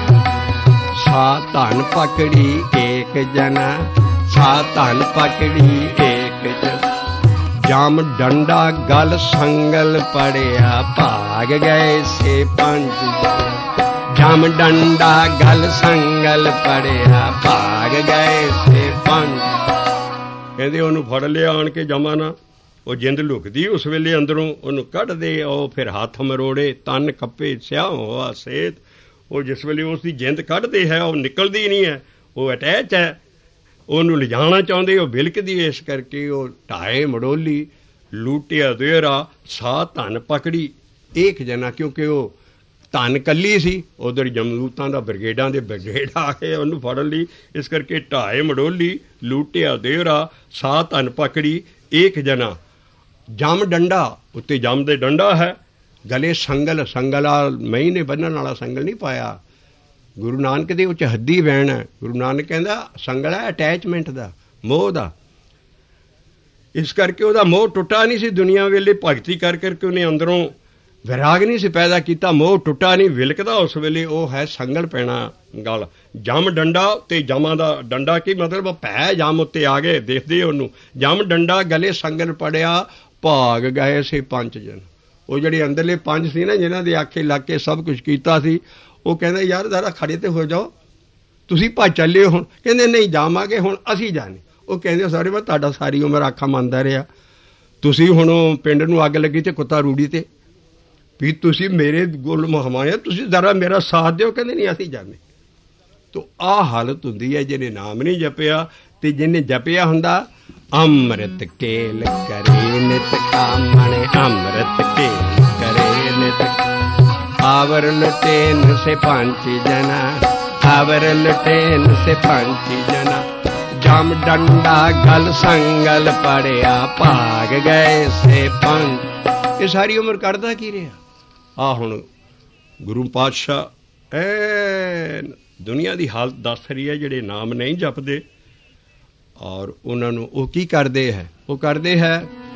सा धन पकड़ी एक जना, सा धन पकड़ी एक जना। जम डंडा गल संगल पड़िया, भाग गए से पंच जना। जम डंडा गल संगल पड़िया, भाग गए से पंच। कहते उन्होंने फड़ लिया आन के जमा ना, वो जिंद लुकदी उस वेले अंदरों उन्होंने कढ़ दे। और फिर हाथ मरोड़े तन कप्पे स्याह होआ सेत। वो जिस वेले उसकी जिंद कढ़दे है वो निकलती नहीं है, वो अटैच है। ਉਹਨੂੰ ਲਿਜਾਣਾ ਚਾਹੁੰਦੇ ਉਹ ਬਿਲਕਦੀ ਇਸ ਕਰਕੇ ਉਹ ਢਾਏ ਮੜੋਲੀ ਲੂਟਿਆ ਦੇਰਾ ਸਾ ਧਨ ਪਕੜੀ ਇੱਕ ਜਨਾ ਕਿਉਂਕਿ ਉਹ ਧਨ ਕੱਲੀ ਸੀ ਉਧਰ ਜਮਦੂਤਾਂ ਦਾ ਬ੍ਰਿਗੇਡਾਂ ਦੇ ਬ੍ਰਿਗੇਡ ਆ ਕੇ ਉਹਨੂੰ ਫੜਨ ਲਈ ਇਸ ਕਰਕੇ ਢਾਏ ਮੜੋਲੀ ਲੂਟਿਆ ਦੇਰਾ ਸਾ ਧਨ ਪਕੜੀ ਇੱਕ ਜਨਾ ਜਮ ਡੰਡਾ ਉੱਤੇ ਜਮ ਦੇ ਡੰਡਾ ਹੈ ਗਲੇ ਸੰਗਲ ਸੰਗਲਾ ਮਈ ਨੇ ਬੰਨਣ ਵਾਲਾ ਸੰਗਲ ਨਹੀਂ ਪਾਇਆ ਗੁਰੂ ਨਾਨਕ ਦੇ ਉੱਚ ਹੱਦੀ ਵੈਣ ਹੈ ਗੁਰੂ ਨਾਨਕ ਕਹਿੰਦਾ ਸੰਗਲ ਹੈ ਅਟੈਚਮੈਂਟ ਦਾ ਮੋਹ ਦਾ ਇਸ ਕਰਕੇ ਉਹਦਾ ਮੋਹ ਟੁੱਟਾ ਨਹੀਂ ਸੀ ਦੁਨੀਆ ਵੇਲੇ ਭਗਤੀ ਕਰ ਕਰਕੇ ਉਹਨੇ ਅੰਦਰੋਂ ਵਿਰਾਗ ਨਹੀਂ ਸੀ ਪੈਦਾ ਕੀਤਾ ਮੋਹ ਟੁੱਟਾ ਨਹੀਂ ਵਿਲਕਦਾ ਉਸ ਵੇਲੇ ਉਹ ਹੈ ਸੰਗਲ ਪੈਣਾ ਗਲ ਜਮ ਡੰਡਾ ਤੇ ਜਮਾਂ ਦਾ ਡੰਡਾ ਕੀ ਮਤਲਬ ਭੈ ਜਮ ਉੱਤੇ ਆ ਗਏ ਦੇਖਦੇ ਉਹਨੂੰ ਜਮ ਡੰਡਾ ਗਲੇ ਸੰਗਲ ਪੜਿਆ ਭਾਗ ਗਏ ਸੀ ਪੰਜ ਜਨ ਉਹ ਜਿਹੜੇ ਅੰਦਰਲੇ ਪੰਜ ਸੀ ਨਾ ਜਿਨ੍ਹਾਂ ਦੇ ਆਖੇ ਲੱਗ ਕੇ ਸਭ ਕੁਝ ਕੀਤਾ ਸੀ ਉਹ ਕਹਿੰਦੇ ਯਾਰ ਜ਼ਰਾ ਖੜੇ ਤੇ ਹੋ ਜਾਓ ਤੁਸੀਂ ਭੱਜ ਚੱਲੇ ਹੁਣ ਕਹਿੰਦੇ ਨਹੀਂ ਜਾਵਾਂਗੇ ਹੁਣ ਅਸੀਂ ਜਾਣੇ ਉਹ ਕਹਿੰਦੇ ਸਾਰੇ ਮੈਂ ਤੁਹਾਡਾ ਸਾਰੀ ਉਮਰ ਆਖਾਂ ਮੰਨਦਾ ਰਿਹਾ ਤੁਸੀਂ ਹੁਣ ਪਿੰਡ ਨੂੰ ਅੱਗ ਲੱਗੀ ਤੇ ਕੁੱਤਾ ਰੂੜੀ ਤੇ ਵੀ ਤੁਸੀਂ ਮੇਰੇ ਗੁਲ ਮਹਮਾਇਆ ਤੁਸੀਂ ਜ਼ਰਾ ਮੇਰਾ ਸਾਥ ਦਿਓ ਕਹਿੰਦੇ ਨਹੀਂ ਅਸੀਂ ਜਾਣੇ ਤੋ ਆਹ ਹਾਲਤ ਹੁੰਦੀ ਹੈ ਜਿਹਨੇ ਨਾਮ ਨਹੀਂ ਜਪਿਆ ਤੇ ਜਿਹਨੇ ਜਪਿਆ ਹੁੰਦਾ ਅੰਮ੍ਰਿਤ ਕੇਲ ਕਰੇ ਨਿਤ ਕਾਮਣੇ ਅੰਮ੍ਰਿਤ ਕੇਲ ਕਰੇ ਨਿਤ आवर लुटेन से पांची जना आवर लुटेन से पांची जना जम डंडा गल संगल पड़िया भाग गए से पंच ये सारी उम्र करता की रहा आ हुण गुरु पातशाह ऐ दुनिया की हालत दस रही है जिहड़े नाम नहीं जपदे और उन्होंने वो की करते है वो करते है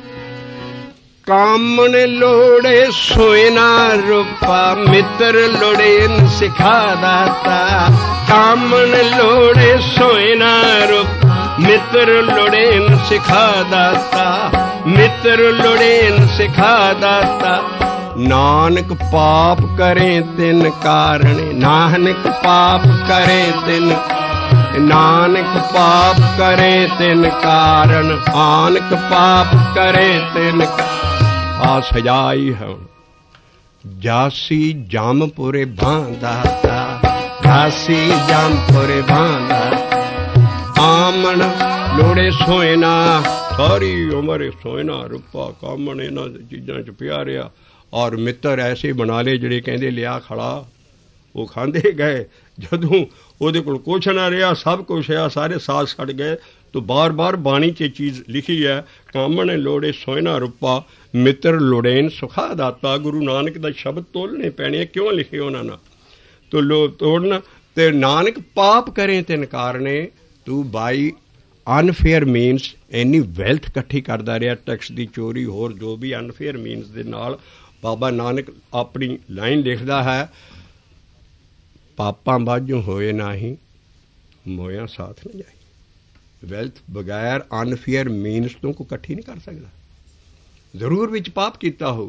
कामन लोड़े सोयना रूपा मित्र लोड़े सिखा दाता कामन लोड़े सोयना रूप मित्र लोड़े सिखा दाता मित्र लोड़े सिखा दाता नानक पाप करे तिन कारण नानक पाप करे तिन नानक पाप करे तिन कारण आनक पाप करे तिन आ सजाई है जासी जामपुरे बांधाता जासी जामपुरे बांधा आमन लोड़े सोयना सारी उम्र सोयना रुपा कामन इन्हां चीज़ां च पिया रहा और मित्र ऐसे बना ले जिहड़े कहंदे लिया खड़ा वो खांदे गए जदों ਉਹਦੇ ਕੋਲ ਕੁਛ ਨਾ ਰਿਹਾ ਸਭ ਕੁਛ ਆ ਸਾਰੇ ਸਾਥ ਛੱਡ ਗਏ तो बार बार बाणी च चीज़ लिखी है कामन लोड़े सोयना रूपा मित्र लोड़ेन सुखा दाता गुरु नानक दा शब्द तोलने पैने क्यों लिखे उन्होंने तो लो तोड़ना ते नानक पाप करें तिन कारणे तू बाई अनफेयर मीनस इन्नी वैल्थ इकट्ठी करता रहा टैक्स की चोरी होर जो भी अनफेयर मीनस दे नाल बाबा नानक अपनी लाइन लिखता है पापां बाझों होए नाही मोया साथ न जाए वैल्थ बगैर अनफेयर मीनस तो कोई इकट्ठी नहीं कर सकता जरूर विच पाप किया हो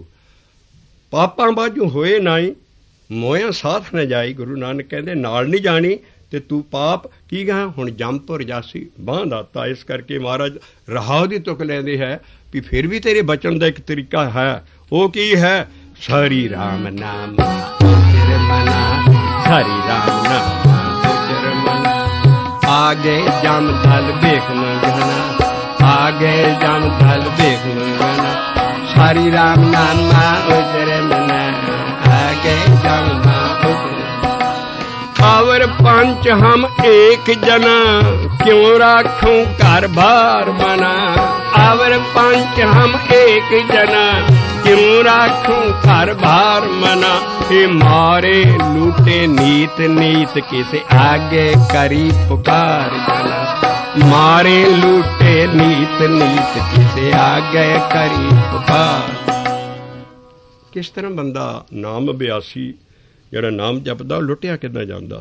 पापां बाझों होए ना ही मोया साथ न जाई गुरु नानक कहते नाल नहीं जानी ਤੇ ਤੂੰ ਪਾਪ ਕੀ ਗਾ ਹੁਣ ਜੰਮਪੁਰ ਜਾਸੀ ਬਾਂਹ ਦਾਤਾ। ਇਸ ਕਰਕੇ ਮਹਾਰਾਜ ਰਹਾਉ ਦੀ ਤੁਕ ਲੈਂਦੇ ਹੈ ਵੀ ਫਿਰ ਵੀ ਤੇਰੇ ਬਚਣ ਦਾ ਇੱਕ ਤਰੀਕਾ ਹੈ। ਉਹ ਕੀ ਹੈ? ਹਰੀ ਰਾਮ ਨਾਮ ਉਚਰ ਮਨਾ, ਹਰੀ ਰਾਮ ਨਾਮ ਉਚਰ ਮਨਾ, ਆਗੇ ਜਮ ਥਲ ਵੇਖ ਮੰਗਣਾ, ਆਗੇ ਜਮ ਥਲ ਵੇਖ ਮੰਗਣਾ, हरि राम नाम उचर मना, आगे जमुना उचर। और पंच हम एक जना, क्यों राखूं घर बार बना। और पंच हम एक जना, क्यों राखूं घर बार मना। हे मारे लूटे नीत नीत, किसे आगे करी पुकार जना। मारे लूटे नीत नीत, किसे आगे करी पुकार। किस तरह बंदा नाम अभ्यासी ਜਿਹੜਾ ਨਾਮ ਜਪਦਾ ਉਹ ਲੁੱਟਿਆ ਕਿੱਦਾਂ ਜਾਂਦਾ।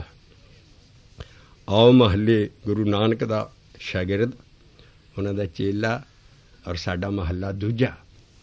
ਆਓ ਮਹੱਲੇ ਗੁਰੂ ਨਾਨਕ ਦਾ ਸ਼ਾਗਿਰਦ, ਉਹਨਾਂ ਦਾ ਚੇਲਾ, ਔਰ ਸਾਡਾ ਮਹੱਲਾ ਦੂਜਾ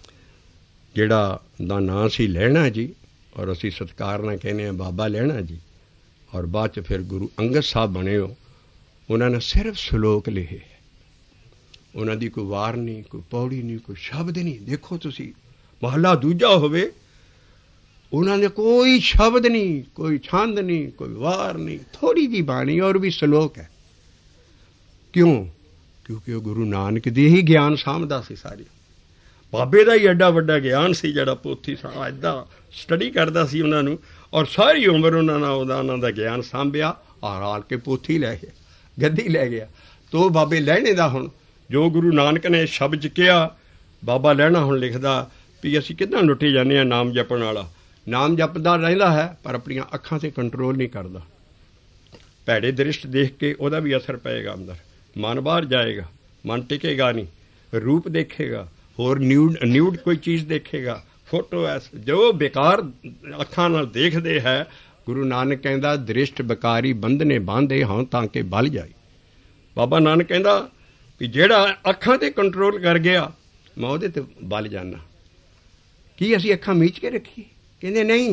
ਜਿਹੜਾ ਦਾ ਨਾਂ ਸੀ ਲਹਿਣਾ ਜੀ, ਔਰ ਅਸੀਂ ਸਤਿਕਾਰ ਨਾਲ ਕਹਿੰਦੇ ਹਾਂ ਬਾਬਾ ਲਹਿਣਾ ਜੀ। ਔਰ ਬਾਅਦ 'ਚ ਫਿਰ ਗੁਰੂ ਅੰਗਦ ਸਾਹਿਬ ਬਣੇ ਹੋ। ਉਹਨਾਂ ਨੇ ਸਿਰਫ ਸ਼ਲੋਕ ਲਿਖੇ, ਉਹਨਾਂ ਦੀ ਕੋਈ ਵਾਰ ਨਹੀਂ, ਕੋਈ ਪੌੜੀ ਨਹੀਂ, ਕੋਈ ਸ਼ਬਦ ਨਹੀਂ। ਦੇਖੋ ਤੁਸੀਂ ਮਹੱਲਾ ਦੂਜਾ ਹੋਵੇ, ਉਹਨਾਂ ਨੇ ਕੋਈ ਸ਼ਬਦ ਨਹੀਂ, ਕੋਈ ਛੰਦ ਨਹੀਂ, ਕੋਈ ਵਾਰ ਨਹੀਂ, ਥੋੜ੍ਹੀ ਜਿਹੀ ਬਾਣੀ ਔਰ ਵੀ ਸ਼ਲੋਕ ਹੈ। ਕਿਉਂ? ਕਿਉਂਕਿ ਉਹ ਗੁਰੂ ਨਾਨਕ ਦੀ ਹੀ ਗਿਆਨ ਸਾਂਭਦਾ ਸੀ। ਸਾਰੀ ਬਾਬੇ ਦਾ ਹੀ ਐਡਾ ਵੱਡਾ ਗਿਆਨ ਸੀ ਜਿਹੜਾ ਪੋਥੀ ਏਦਾਂ ਸਟੱਡੀ ਕਰਦਾ ਸੀ ਉਹਨਾਂ ਨੂੰ, ਔਰ ਸਾਰੀ ਉਮਰ ਉਹਨਾਂ ਦਾ ਗਿਆਨ ਸਾਂਭਿਆ। ਔਰ ਆਲ ਕੇ ਪੋਥੀ ਲੈ ਗਿਆ, ਗੱਦੀ ਲੈ ਗਿਆ। ਤੋ ਬਾਬੇ ਲਹਿਣੇ ਦਾ ਹੁਣ ਜੋ ਗੁਰੂ ਨਾਨਕ ਨੇ ਸ਼ਬਦ ਕਿਹਾ, ਬਾਬਾ ਲਹਿਣਾ ਹੁਣ ਲਿਖਦਾ ਵੀ ਅਸੀਂ ਕਿੱਦਾਂ ਲੁੱਟੇ ਜਾਂਦੇ ਹਾਂ। ਨਾਮ ਜਪਣ ਵਾਲਾ ਨਾਮ ਜਪਦਾ ਰਹਿੰਦਾ ਹੈ, ਪਰ ਆਪਣੀਆਂ ਅੱਖਾਂ 'ਤੇ ਕੰਟਰੋਲ ਨਹੀਂ ਕਰਦਾ। ਭੈੜੇ ਦ੍ਰਿਸ਼ਟ ਦੇਖ ਕੇ ਉਹਦਾ ਵੀ ਅਸਰ ਪਏਗਾ ਅੰਦਰ, ਮਨ ਬਾਹਰ ਜਾਏਗਾ, ਮਨ ਟਿਕੇਗਾ ਨਹੀਂ, ਰੂਪ ਦੇਖੇਗਾ, ਹੋਰ ਨਿਊਡ ਕੋਈ ਚੀਜ਼ ਦੇਖੇਗਾ, ਫੋਟੋ ਜੋ ਬੇਕਾਰ ਅੱਖਾਂ ਨਾਲ ਦੇਖਦੇ ਹੈ। ਗੁਰੂ ਨਾਨਕ ਕਹਿੰਦਾ ਦ੍ਰਿਸ਼ਟ ਬੇਕਾਰੀ ਬੰਧਨੇ ਬਾਂਧੇ ਹਾਂ ਤਾਂ ਕਿ ਬਲ ਜਾਏ। ਬਾਬਾ ਨਾਨਕ ਕਹਿੰਦਾ ਵੀ ਜਿਹੜਾ ਅੱਖਾਂ 'ਤੇ ਕੰਟਰੋਲ ਕਰ ਗਿਆ, ਮੈਂ ਉਹਦੇ 'ਤੇ ਬਲ ਜਾਂਦਾ। ਕੀ ਅਸੀਂ ਅੱਖਾਂ ਮੀਚ ਕੇ ਰੱਖੀਏ? ਕਹਿੰਦੇ ਨਹੀਂ,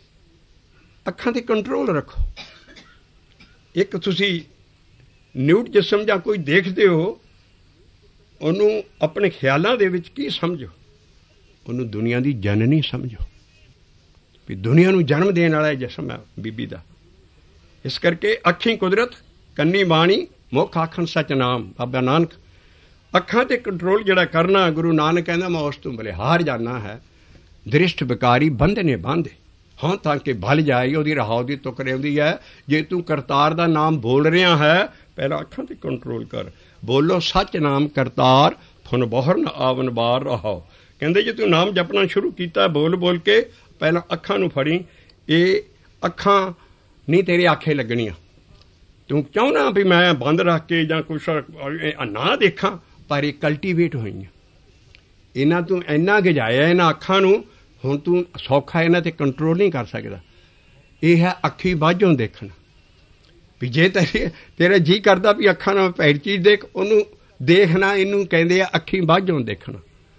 ਅੱਖਾਂ 'ਤੇ ਕੰਟਰੋਲ ਰੱਖੋ। ਇੱਕ ਤੁਸੀਂ ਨਿਊਡ ਜਿਸਮ ਜਾਂ ਕੋਈ ਦੇਖਦੇ ਹੋ, ਉਹਨੂੰ ਆਪਣੇ ਖਿਆਲਾਂ ਦੇ ਵਿੱਚ ਕੀ ਸਮਝੋ? ਉਹਨੂੰ ਦੁਨੀਆ ਦੀ ਜਨਨੀ ਸਮਝੋ, ਵੀ ਦੁਨੀਆ ਨੂੰ ਜਨਮ ਦੇਣ ਵਾਲਾ ਜਿਸਮ ਹੈ ਬੀਬੀ ਦਾ। ਇਸ ਕਰਕੇ ਅੱਖੀਂ ਕੁਦਰਤ, ਕੰਨੀ ਬਾਣੀ, ਮੁੱਖ ਆਖਣ ਸੱਚ ਨਾਮ। ਬਾਬਾ ਨਾਨਕ ਅੱਖਾਂ 'ਤੇ ਕੰਟਰੋਲ ਜਿਹੜਾ ਕਰਨਾ, ਗੁਰੂ ਨਾਨਕ ਕਹਿੰਦਾ ਮੈਂ ਉਸ ਤੋਂ ਬਲਿਹਾਰ ਜਾਣਾ ਹੈ। ਦ੍ਰਿਸ਼ਟ ਬੇਕਾਰੀ ਬੰਧਨੇ ਬਾਂਧੇ ਹਾਂ ਤਾਂ ਕਿ ਭਲ ਜਾਏ। ਉਹਦੀ ਰਹਾਉ ਦੀ ਤੁਕ ਰਹਿੰਦੀ ਹੈ। ਜੇ ਤੂੰ ਕਰਤਾਰ ਦਾ ਨਾਮ ਬੋਲ ਰਿਹਾ ਹੈ, ਪਹਿਲਾਂ ਅੱਖਾਂ 'ਤੇ ਕੰਟਰੋਲ ਕਰ। ਬੋਲੋ ਸੱਚ ਨਾਮ ਕਰਤਾਰ, ਫੁਨ ਬੋਹਰਨ ਆਵਨ ਬਾਰ ਰਹਾਓ। ਕਹਿੰਦੇ ਜੇ ਤੂੰ ਨਾਮ ਜਪਣਾ ਸ਼ੁਰੂ ਕੀਤਾ ਬੋਲ ਬੋਲ ਕੇ, ਪਹਿਲਾਂ ਅੱਖਾਂ ਨੂੰ ਫੜੀ। ਇਹ ਅੱਖਾਂ ਨਹੀਂ ਤੇਰੇ ਆਖੇ ਲੱਗਣੀਆਂ। ਤੂੰ ਚਾਹੁੰਦਾ ਵੀ ਮੈਂ ਬੰਦ ਰੱਖ ਕੇ ਜਾਂ ਕੁਛ ਨਾ ਦੇਖਾਂ, ਪਰ ਇਹ ਕਲਟੀਵੇਟ ਹੋਈਆਂ। ਇਹਨਾਂ ਤੂੰ ਇੰਨਾ ਗਜਾਇਆ ਇਹਨਾਂ ਅੱਖਾਂ ਨੂੰ, ਹੁਣ ਤੂੰ ਸੌਖਾ ਇਹਨਾਂ 'ਤੇ ਕੰਟਰੋਲ ਨਹੀਂ ਕਰ ਸਕਦਾ। ਇਹ ਹੈ ਅੱਖੀ ਬਾਝੋਂ ਦੇਖਣਾ। ਵੀ ਜੇ ਤੇਰਾ ਜੀਅ ਕਰਦਾ ਵੀ ਅੱਖਾਂ ਨਾਲ ਭੈੜੀ ਚੀਜ਼ ਦੇਖ, ਉਹਨੂੰ ਦੇਖਣਾ, ਇਹਨੂੰ ਕਹਿੰਦੇ ਆ ਅੱਖੀ ਬਾਝੋਂ ਦੇਖਣਾ।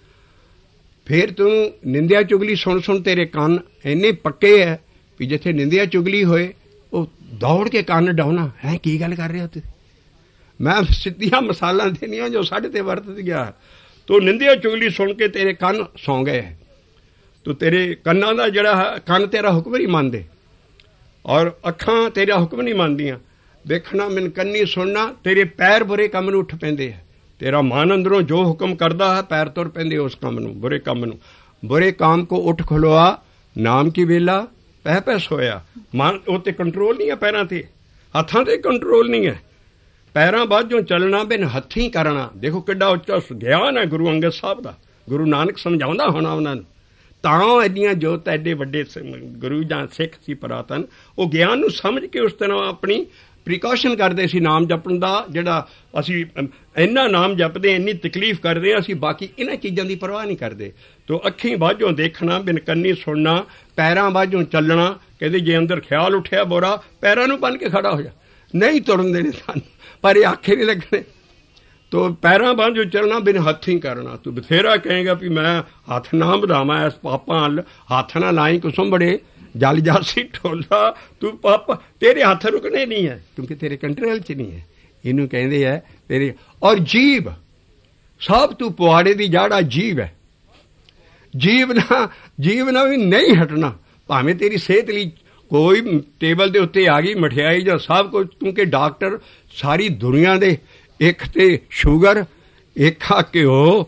ਫਿਰ ਤੂੰ ਨਿੰਦਿਆ ਚੁਗਲੀ ਸੁਣ ਸੁਣ ਤੇਰੇ ਕੰਨ ਇੰਨੇ ਪੱਕੇ ਹੈ ਵੀ ਜਿੱਥੇ ਨਿੰਦਿਆ ਚੁਗਲੀ ਹੋਏ ਉਹ ਦੌੜ ਕੇ ਕੰਨ ਡਾਉਣਾ ਹੈ। ਕੀ ਗੱਲ ਕਰ ਰਿਹਾ ਤੁਸੀਂ? ਮੈਂ ਸਿੱਧੀਆਂ ਮਿਸਾਲਾਂ ਦੇਣੀਆਂ ਜੋ ਸਾਡੇ 'ਤੇ ਵਰਤ ਗਿਆ। ਤੋ ਨਿੰਦਿਆ ਚੁਗਲੀ ਸੁਣ ਕੇ ਤੇਰੇ ਕੰਨ ਸੌਂ ਗਏ। ਤੋ ਤੇਰੇ ਕੰਨਾਂ ਦਾ ਜਿਹੜਾ ਕੰਨ ਤੇਰਾ ਹੁਕਮ ਨਹੀਂ ਮੰਨਦੇ, ਔਰ ਅੱਖਾਂ ਤੇਰਾ ਹੁਕਮ ਨਹੀਂ ਮੰਨਦੀਆਂ। ਵੇਖਣਾ ਮੈਨੂੰ ਕੰਨੀ ਸੁਣਨਾ, ਤੇਰੇ ਪੈਰ ਬੁਰੇ ਕੰਮ ਨੂੰ ਉੱਠ ਪੈਂਦੇ ਹੈ। ਤੇਰਾ ਮਨ ਅੰਦਰੋਂ ਜੋ ਹੁਕਮ ਕਰਦਾ ਹੈ, ਪੈਰ ਤੁਰ ਪੈਂਦੇ ਉਸ ਕੰਮ ਨੂੰ, ਬੁਰੇ ਕੰਮ ਨੂੰ। ਬੁਰੇ ਕਾਮ ਕੋ ਉੱਠ ਖਲੋਆ, ਨਾਮ ਕੀ ਵੇਲਾ ਪੈ ਪੈ ਸੋਇਆ। ਮਨ ਉੱਤੇ ਕੰਟਰੋਲ ਨਹੀਂ ਹੈ, ਪੈਰਾਂ 'ਤੇ ਹੱਥਾਂ 'ਤੇ ਕੰਟਰੋਲ ਨਹੀਂ ਹੈ। ਪੈਰਾਂ ਬਾਝੋਂ ਚੱਲਣਾ ਬਿਨ ਹੱਥੀਂ ਕਰਨਾ। ਦੇਖੋ ਕਿੱਡਾ ਉੱਚਾ ਗਿਆਨ ਹੈ ਗੁਰੂ ਅੰਗਦ ਸਾਹਿਬ ਦਾ। ਗੁਰੂ ਨਾਨਕ ਸਮਝਾਉਂਦਾ ਹੋਣਾ ਉਹਨਾਂ ਨੂੰ, ਤਾਂ ਐਡੀਆਂ ਜੋਤ ਐਡੇ ਵੱਡੇ ਗੁਰੂ ਜਾਂ ਸਿੱਖ ਸੀ ਪੁਰਾਤਨ, ਉਹ ਗਿਆਨ ਨੂੰ ਸਮਝ ਕੇ ਉਸ ਤਰ੍ਹਾਂ ਆਪਣੀ ਪ੍ਰੀਕਾਸ਼ਨ ਕਰਦੇ ਸੀ ਨਾਮ ਜਪਣ ਦਾ। ਜਿਹੜਾ ਅਸੀਂ ਇੰਨਾ ਨਾਮ ਜਪਦੇ, ਇੰਨੀ ਤਕਲੀਫ ਕਰਦੇ, ਅਸੀਂ ਬਾਕੀ ਇਹਨਾਂ ਚੀਜ਼ਾਂ ਦੀ ਪਰਵਾਹ ਨਹੀਂ ਕਰਦੇ। ਤੋ ਅੱਖੀਂ ਬਾਝੋਂ ਦੇਖਣਾ, ਬਿਨ ਕੰਨੀ ਸੁਣਨਾ, ਪੈਰਾਂ ਬਾਝੋਂ ਚੱਲਣਾ। ਕਹਿੰਦੇ ਜੇ ਅੰਦਰ ਖਿਆਲ ਉੱਠਿਆ ਬੁਰਾ, ਪੈਰਾਂ ਨੂੰ ਬੰਨ੍ਹ ਕੇ ਖੜਾ ਹੋ ਜਾ, ਨਹੀਂ ਤੁਰਨ ਦੇਣੇ ਸਾਨੂੰ, ਪਰ ਇਹ ਆਖੇ ਨਹੀਂ ਲੱਗਣੇ। ਤੋ ਪੈਰਾਂ ਬਾਝੋਂ ਚੱਲਣਾ, ਬਿਨ ਹੱਥੀਂ ਕਰਨਾ। ਤੂੰ ਬਥੇਰਾ ਕਹੇਗਾ ਵੀ ਮੈਂ ਹੱਥ ਨਾ ਵਧਾਵਾਂ ਇਸ ਪਾਪਾਂ ਵੱਲ, ਹੱਥ ਨਾ ਲਾਈ ਕੁਸੁੰਬੜੇ, जल जासी ढोला तू पापा, तेरे हथ रुकने नहीं है क्योंकि तेरे कंट्रोल च नहीं है। इनू कहते है तेरे। और जीव सब तू पुआड़े की जड़ आ, जीव है। जीव ना भी नहीं हटना, भावें तेरी सेहत लिए कोई टेबल के उत्ते आ गई मठियाई जां सब कुछ, क्योंकि डॉक्टर सारी दुनिया दे एक ते शुगर, एक आ घ्यो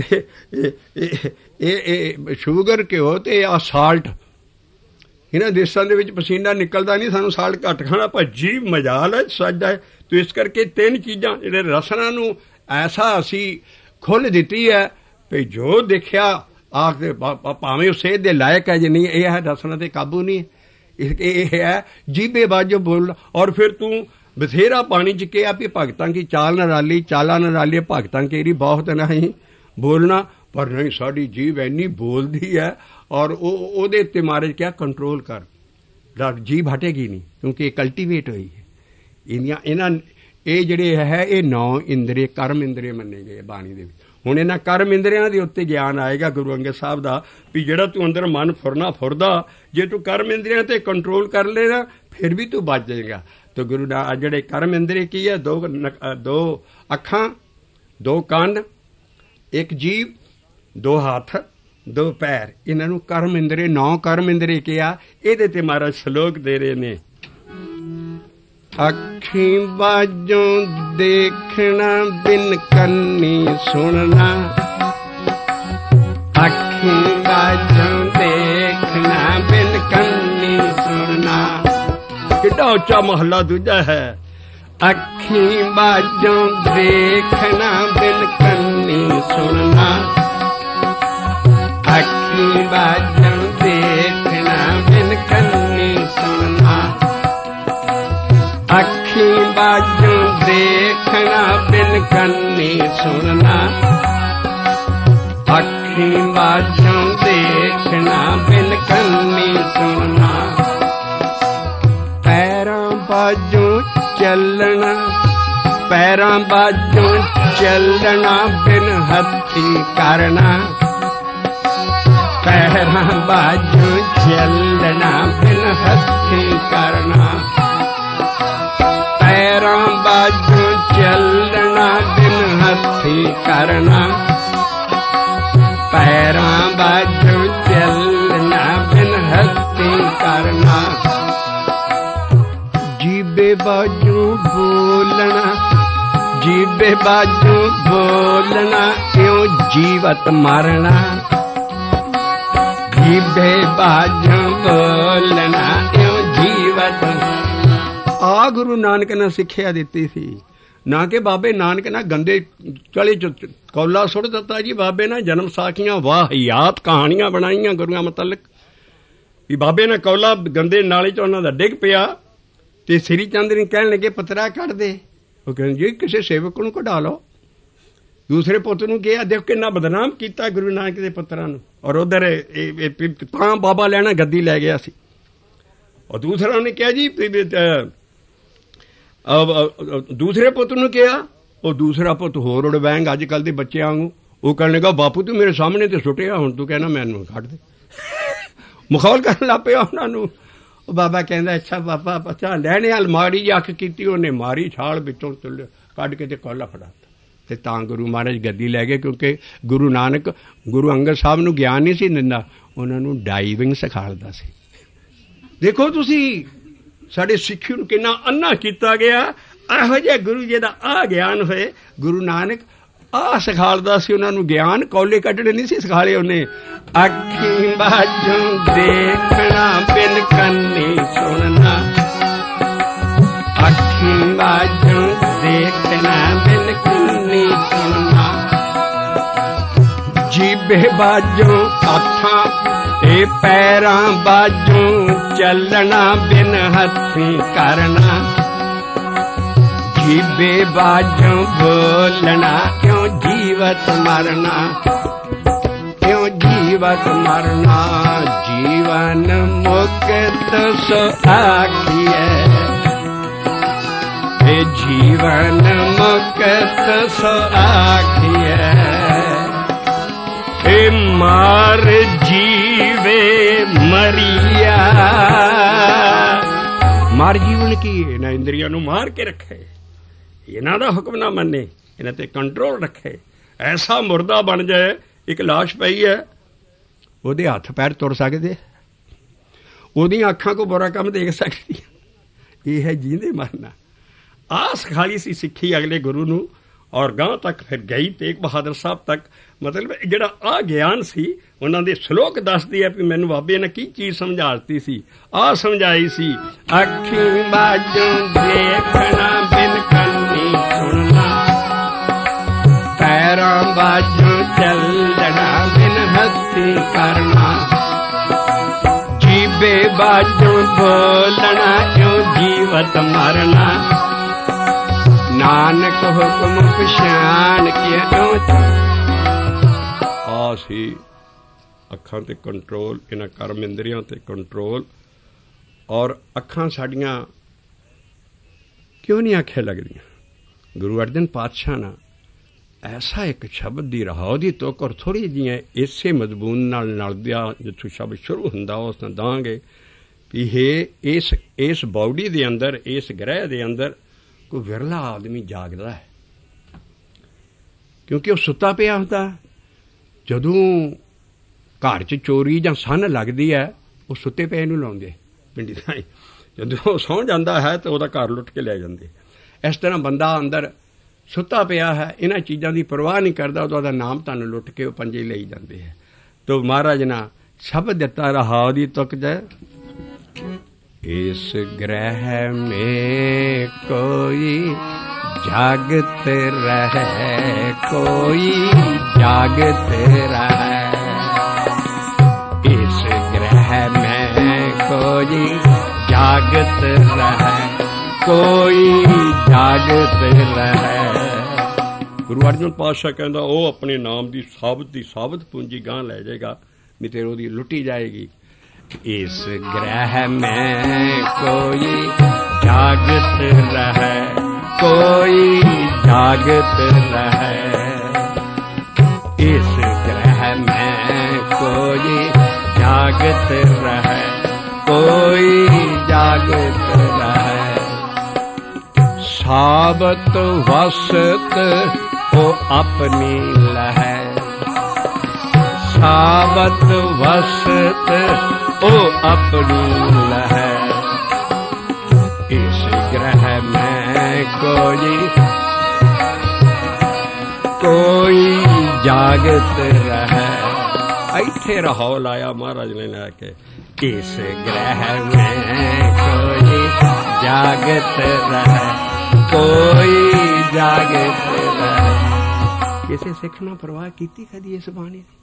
ते शुगर घ्यो ते आ साल्ट। इन्हां देशां दे विच पसीना निकलदा नहीं, सानूं साल्ट घट खाना, पर जीव मजाल है सजदा है। तो इस करके तीन चीज़ां जिहड़े रसना नूं ऐसा असी खुल दिती है भी जो देखिया आखते भावें उस सेहत दे लायक है जी नहीं, यह है रसना ते काबू नहीं है। ये है जीबे बाजो बोल। और फिर तू बथेरा पानी च कहा भी भगतां की चाल नराली, चाला नराली भगतां केरी बहुत नहीं बोलना, पर नहीं साड़ी जीव इन्नी बोलती है। और ओदे उत्ते मारे क्या कंट्रोल कर, जीव हटेगी नहीं क्योंकि कल्टीवेट हुई है। इन्हां ये जिहड़े है ये 9 इंद्रिय कर्म इंद्रिय मन्ने गए बाणी दे। हुण इन्हां कर्म इंद्रियां दे उत्ते ज्ञान आएगा गुरु अंगद साहब दा भी जिहड़ा तू अंदर मन फुरना फुरदा, जे तू कर्म इंद्रियां ते कंट्रोल कर लेना फिर भी तू बच जाएगा। तो गुरु नानक जिहड़े कर्म इंद्रिय की है, 2 अखां, 2 कंन, 1 जीव, 2 हाथ, 2 पैर, इन्हां नूं कर्म इंद्रिय 9 कर्म इंद्रिय किया। इहदे ते महाराज श्लोक दे रहे ने, अखी बाजों देखना बिन कन्नी सुनना, अखी बाजों देखना बिन कन्नी सुनना। कितना उच्चा महला दूजा है, अखी बाजों देखना बिन कन्नी सुनना, अखी बाजों देखना बिन कन्नी सुनना, अखी बाजों देखना बिन कन्नी सुनना, अखी बाजों देखना बिन कन्नी सुनना, पैरां बाजों चलना, पैरां बाजों चलना बिन हथी करना, पैरां बाजों चलना बिन हथी करना, पैरां बाजों चलना बिन हथी करना, पैरां बाजों चलना बिन हथी करना, जीबे बाजों बोलना, जीबे बाजों बोलना क्यों जीवत मरना, जीबे बाजों बोलना क्यों जीवत। आ गुरु नानक ने सिक्ख्या दिती सी ना कि बाबे नानक ने गंदे चले कौला सुट दिता जी। बाबे ने जन्म साखियां वाहियात कहानियां बनाईयां गुरुआं मतलब कि बाबे ने कौला गंदे नाले च उन्हां दा डिग पिया ते श्री चंद ने कहण लगे पतरा कढ़ दे। वो कहण जी किसी सेवक नूं कढा लो। दूसरे पुत नूं कहा देख किन्ना बदनाम किया गुरु नानक दे पुत्रां नूं। और उधर तां बाबा लैना गद्दी लै गया सी। और दूसरा ने कहा जी दूसरे पुत नूं कहा, वो दूसरा पुत होर उड़वैंग अजकल के बच्चे आंगू वो कहने लगा बापू तू मेरे सामने तो सुटिया हुण तू कहना मैनूं कढ दे। मखौल करन लग पिया उन्हां नूं। बाबा कहंदा अच्छा बाबा पता लैने वाल माड़ी अख कीती उन्हें मारी छाल विचों कढ के ते कौला फड़ाता ते तां गुरु महाराज गद्दी लै गए। क्योंकि गुरु नानक गुरु अंगद साहब नूं ज्ञान नहीं सी दिंदा, उन्हां नूं डाइविंग सिखालदा सी। देखो तुसी साडे सिੱਖੀ ਨੂੰ किन्ना अन्ना कीता गया। ਇਹੋ ਜਿਹਾ गुरु जी दा आ ज्ञान होए। गुरु नानक आ सिखालदा सी उन्हां नूं ज्ञान, कौले कढणे नहीं सी सिखाले उन्हें। अखी बाजों देखना बिन कन्नी सुनना, अखी बाजों देखना बिन कन्नी सुनना, जीबे बाजों हथां ते पैरां बाजों चलना बिन हथी करना, जीबे बाजों बोलना क्यों जीवत मरना, क्यों जीवत मरना। जीवन मुक्त सो आखिए, जीवन मुक्त सो आखिए। मार जीवे ਮਾਰੀਆ। ਮਾਰ ਜੀਵਨ ਕੀ ਇਹਨਾਂ ਇੰਦਰੀਆਂ ਨੂੰ ਮਾਰ ਕੇ ਰੱਖੇ, ਇਹਨਾਂ ਦਾ ਹੁਕਮ ਨਾ ਮੰਨੇ, ਇਹਨਾਂ ਤੇ ਕੰਟਰੋਲ ਰੱਖੇ। ਐਸਾ ਮੁਰਦਾ ਬਣ ਜਾਏ, ਇੱਕ ਲਾਸ਼ ਪਈ ਹੈ, ਉਹਦੇ ਹੱਥ ਪੈਰ ਤੁਰ ਸਕਦੇ, ਉਹਦੀਆਂ ਅੱਖਾਂ ਕੋ ਬੁਰਾ ਕੰਮ ਦੇਖ ਸਕਦੀ। ਇਹ ਹੈ ਜੀਂਦੇ ਮਰਨਾ। ਆਹ ਸਿਖਾਈ ਸੀ ਸਿੱਖੀ ਅਗਲੇ ਗੁਰੂ ਨੂੰ, ਔਰ ਗਾਂ ਤੱਕ ਫਿਰ ਗਈ ਤੇਗ ਬਹਾਦਰ ਸਾਹਿਬ ਤੱਕ। ਮਤਲਬ ਜਿਹੜਾ ਆਹ ਗਿਆਨ ਸੀ, ਉਹਨਾਂ ਦੇ ਸ਼ਲੋਕ ਦੱਸਦੀ ਹੈ ਵੀ ਮੈਨੂੰ ਬਾਬੇ ਨੇ ਕੀ ਚੀਜ਼ ਸਮਝਾ ਦਿੱਤੀ ਸੀ। ਆਹ ਸਮਝਾਈ ਸੀ, ਅੱਖੀਂ ਬਾਝੋਂ ਦੇਖਣਾ ਬਿਨ ਕੰਨੀ ਸੁਣਨਾ, ਪੈਰਾਂ ਬਾਝੋਂ ਚੱਲਣਾ ਬਿਨ ਹੱਥੀਂ ਕਰਨਾ, ਜੀਬੇ ਬਾਝੋਂ ਬੋਲਣਾ ਕਿਉਂ ਜੀਵਤ ਮਰਨਾ, ਨਾਨਕ ਹੁਕਮ ਪਛਾਣ ਕੇ ਆ ਸੀ। ਅੱਖਾਂ ਤੇ ਕੰਟਰੋਲ, ਇਹਨਾਂ ਕਰਮ ਇੰਦਰੀਆਂ ਤੇ ਕੰਟਰੋਲ। ਔਰ ਅੱਖਾਂ ਸਾਡੀਆਂ ਕਿਉਂ ਨਹੀਂ ਆਖੇ ਲੱਗਦੀਆਂ? ਗੁਰੂ ਅਰਜਨ ਪਾਤਸ਼ਾਹ ਨਾ ਐਸਾ ਇੱਕ ਸ਼ਬਦ ਦੀ ਰਹਾਉ ਦੀ ਤੁਕ, ਔਰ ਥੋੜ੍ਹੀ ਜਿਹੀਆਂ ਇਸੇ ਮਜ਼ਮੂਨ ਨਾਲ ਨਲਦਿਆ ਜਿੱਥੋਂ ਸ਼ਬਦ ਸ਼ੁਰੂ ਹੁੰਦਾ ਉਸ ਨਾਲ ਦਾਂਗੇ ਵੀ ਇਸ ਬਾਡੀ ਦੇ ਅੰਦਰ, ਇਸ ਗ੍ਰਹਿ ਦੇ ਅੰਦਰ ਕੋਈ ਵਿਰਲਾ ਆਦਮੀ ਜਾਗਦਾ ਹੈ, ਕਿਉਂਕਿ ਉਹ ਸੁੱਤਾ ਪਿਆ ਹੁੰਦਾ। ਜਦੋਂ ਘਰ 'ਚ ਚੋਰੀ ਜਾਂ ਸੰਨ ਲੱਗਦੀ ਹੈ, ਉਹ ਸੁੱਤੇ ਪਏ ਨੂੰ ਲਾਉਂਦੇ ਪਿੰਡੀ ਥਾਂ। ਜਦੋਂ ਉਹ ਸੌਂ ਜਾਂਦਾ ਹੈ ਤਾਂ ਉਹਦਾ ਘਰ ਲੁੱਟ ਕੇ ਲੈ ਜਾਂਦੇ। ਇਸ ਤਰ੍ਹਾਂ ਬੰਦਾ ਅੰਦਰ ਸੁੱਤਾ ਪਿਆ ਹੈ, ਇਹਨਾਂ ਚੀਜ਼ਾਂ ਦੀ ਪਰਵਾਹ ਨਹੀਂ ਕਰਦਾ, ਉਹਦਾ ਨਾਮ ਤੁਹਾਨੂੰ ਲੁੱਟ ਕੇ ਉਹ ਪੰਜੇ ਲਈ ਜਾਂਦੇ ਹੈ। ਤੋ ਮਹਾਰਾਜ ਨੇ ਸ਼ਬਦ ਦਿੱਤਾ ਰਹਾਉ ਦੀ ਤੁਕ ਜੈ, ਇਸ ਗ੍ਰਹਿ ਮੇ ਕੋਈ ਜਾਗਤ ਰਹੇ, ਕੋਈ ਜਾਗਤ ਰਹੇ, ਇਸ ਗ੍ਰਹਿ ਮੈਂ ਕੋਈ ਜਾਗਤ ਰਹੇ, ਕੋਈ ਜਾਗਤ ਰਹੇ। ਗੁਰੂ ਅਰਜਨ ਪਾਤਸ਼ਾਹ ਕਹਿੰਦਾ ਉਹ ਆਪਣੇ ਨਾਮ ਦੀ ਸਾਬਤ ਪੂੰਜੀ ਗਾਂ ਲੈ ਜਾਏਗਾ, ਨਹੀਂ ਤੇ ਉਹਦੀ ਲੁੱਟੀ ਜਾਏਗੀ। ਇਸ ਗ੍ਰਹਿ ਮੈਂ ਕੋਈ ਜਾਗਤ ਰਹੇ, ਕੋਈ ਜਾਗਤ ਰਹੇ, ਇਸ ਗ੍ਰਹਿ ਮੈਂ ਕੋਈ ਜਾਗਤ ਰਹੇ, ਕੋਈ ਜਾਗਤ ਰਹੇ। ਸਾਬਤ ਵਸਤ ਉਹ ਆਪਣੀ ਲਹੈ, ਸਾਬਤ ਵਸਤ ਉਹ ਆਪਣੀ ਲਹੈ, ਇਸ ਗ੍ਰਹਿ ਮੈਂ ਕੋਈ ਜਾਗਤ ਰਹੇ। ਇੱਥੇ ਰਹਾਉ ਲਾਇਆ ਮਹਾਰਾਜ ਨੇ ਲੈ ਕੇ, ਇਸ ਗ੍ਰਹਿ ਮੈਂ ਕੋਈ ਜਾਗਤ ਰਹੇ, ਕੋਈ ਜਾਗਤ ਰਹੇ। ਕਿਸੇ ਸਿੱਖ ਨੇ ਪਰਵਾਹ ਕੀਤੀ ਕਦੀ ਇਸ ਬਾਣੀ ਦੀ?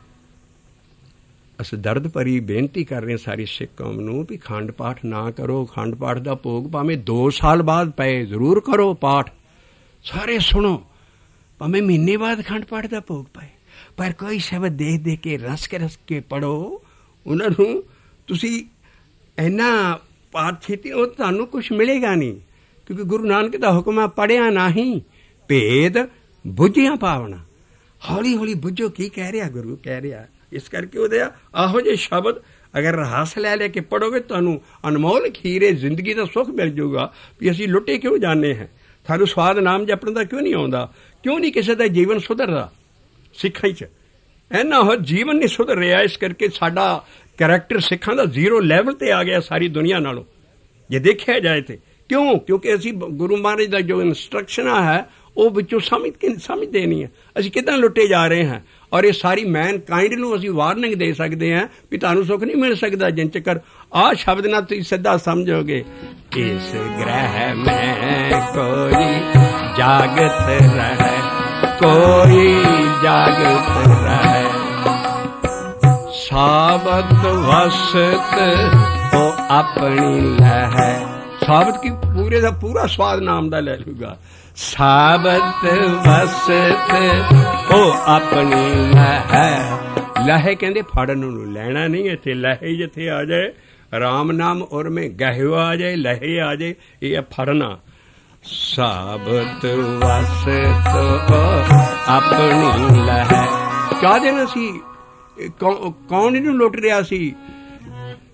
ਅਸੀਂ ਦਰਦ ਭਰੀ ਬੇਨਤੀ ਕਰ ਰਹੇ ਸਾਰੀ ਸਿੱਖ ਕੌਮ ਨੂੰ ਵੀ ਖੰਡ ਪਾਠ ਨਾ ਕਰੋ। ਖੰਡ ਪਾਠ ਦਾ ਭੋਗ ਭਾਵੇਂ 2 ਸਾਲ ਬਾਅਦ ਪਏ, ਜ਼ਰੂਰ ਕਰੋ ਪਾਠ, ਸਾਰੇ ਸੁਣੋ, ਭਾਵੇਂ ਮਹੀਨੇ ਬਾਅਦ ਖੰਡ ਪਾਠ ਦਾ ਭੋਗ ਪਏ, ਪਰ ਕੋਈ ਸ਼ਬਦ ਦੇਖ ਕੇ ਰਸ ਕੇ ਪੜ੍ਹੋ। ਉਹਨਾਂ ਨੂੰ ਤੁਸੀਂ ਇੰਨਾ ਪਾਠ ਛੇਤੀ, ਉਹ ਤੁਹਾਨੂੰ ਕੁਛ ਮਿਲੇਗਾ ਨਹੀਂ, ਕਿਉਂਕਿ ਗੁਰੂ ਨਾਨਕ ਦਾ ਹੁਕਮ ਹੈ ਪੜ੍ਹਿਆ ਨਹੀਂ ਭੇਦ ਬੁੱਝਿਆ ਪਾਵਣਾ। ਹੌਲੀ ਹੌਲੀ ਬੁੱਝੋ ਕੀ ਕਹਿ ਰਿਹਾ ਗੁਰੂ ਕਹਿ ਰਿਹਾ। ਇਸ ਕਰਕੇ ਉਹਦੇ ਇਹੋ ਜਿਹੇ ਸ਼ਬਦ ਅਗਰ ਰਸ ਲੈ ਕੇ ਪੜ੍ਹੋਗੇ, ਤੁਹਾਨੂੰ ਅਨਮੋਲ ਖੀਰੇ ਜ਼ਿੰਦਗੀ ਦਾ ਸੁੱਖ ਮਿਲ ਜਾਊਗਾ। ਵੀ ਅਸੀਂ ਲੁੱਟੇ ਕਿਉਂ ਜਾਂਦੇ ਹਾਂ, ਸਾਨੂੰ ਸਵਾਦ ਨਾਮ ਜਪਣ ਦਾ ਕਿਉਂ ਨਹੀਂ ਆਉਂਦਾ, ਕਿਉਂ ਨਹੀਂ ਕਿਸੇ ਦਾ ਜੀਵਨ ਸੁਧਰਦਾ। ਸਿੱਖਾਂ 'ਚ ਇੰਨਾ ਉਹ ਜੀਵਨ ਨਹੀਂ ਸੁਧਰ ਰਿਹਾ, ਇਸ ਕਰਕੇ ਸਾਡਾ ਕਰੈਕਟਰ ਸਿੱਖਾਂ ਦਾ 0 ਲੈਵਲ 'ਤੇ ਆ ਗਿਆ ਸਾਰੀ ਦੁਨੀਆ ਨਾਲੋਂ, ਜੇ ਦੇਖਿਆ ਜਾਏ ਤੇ। ਕਿਉਂ? ਕਿਉਂਕਿ ਅਸੀਂ ਗੁਰੂ ਮਹਾਰਾਜ ਦਾ ਜੋ ਇੰਸਟਰਕਸ਼ਨਾਂ ਹੈ ਉਹ ਵਿੱਚੋਂ ਸਮਝਦੇ ਨਹੀਂ ਹੈ। ਅਸੀਂ ਕਿੱਦਾਂ ਲੁੱਟੇ ਜਾ ਰਹੇ ਹਾਂ, ਔਰ ਇਹ ਸਾਰੀ ਮੈਨ ਕਾਇੰਡ ਨੂੰ ਅਸੀਂ ਵਾਰਨਿੰਗ ਦੇ ਸਕਦੇ ਹਾਂ ਵੀ ਤੁਹਾਨੂੰ ਸੁੱਖ ਨਹੀਂ ਮਿਲ ਸਕਦਾ ਜਿੰਨ ਚੱਕਰ ਆਹ ਸ਼ਬਦ ਨਾਲ ਤੁਸੀਂ ਸਿੱਧਾ ਸਮਝੋਗੇ। ਇਸ ਗ੍ਰਹਿ ਮੈਂ ਕੋਈ ਜਾਗਤ ਰਹੇ, ਕੋਈ ਜਾਗਤ ਰਹੇ, ਸਾਬਤ ਵਸਤ ਉਹ ਆਪਣੀ ਲਹੈ। ਸਾਬਤ ਕੀ ਪੂਰੇ ਦਾ ਪੂਰਾ ਸਵਾਦ ਨਾਮ ਦਾ ਲੈ ਲੂਗਾ। ਸਾਬਤ ਵਸਤ ਉਹ ਆਪਣੀ ਲਹੈ। ਲਹੇ ਕਹਿੰਦੇ ਫੜਨ ਨੂੰ, ਲੈਣਾ ਨਹੀਂ। ਇੱਥੇ ਲਹੇ ਜਿੱਥੇ ਆ ਜਾਏ, ਰਾਮ ਨਾਮ ਔਰ ਮੈਂ ਗਹਿਓ ਆ ਜਾਏ, ਲਹੇ ਆ ਜਾਏ, ਇਹ ਫੜਨਾ। ਸਾਬਤ ਵਸਤ ਆਪਣੀ ਲਹੈ। ਚਾਹਦੇ ਨਾ ਸੀ ਕੌਣ ਇਹਨੂੰ ਲੁੱਟ ਰਿਹਾ ਸੀ?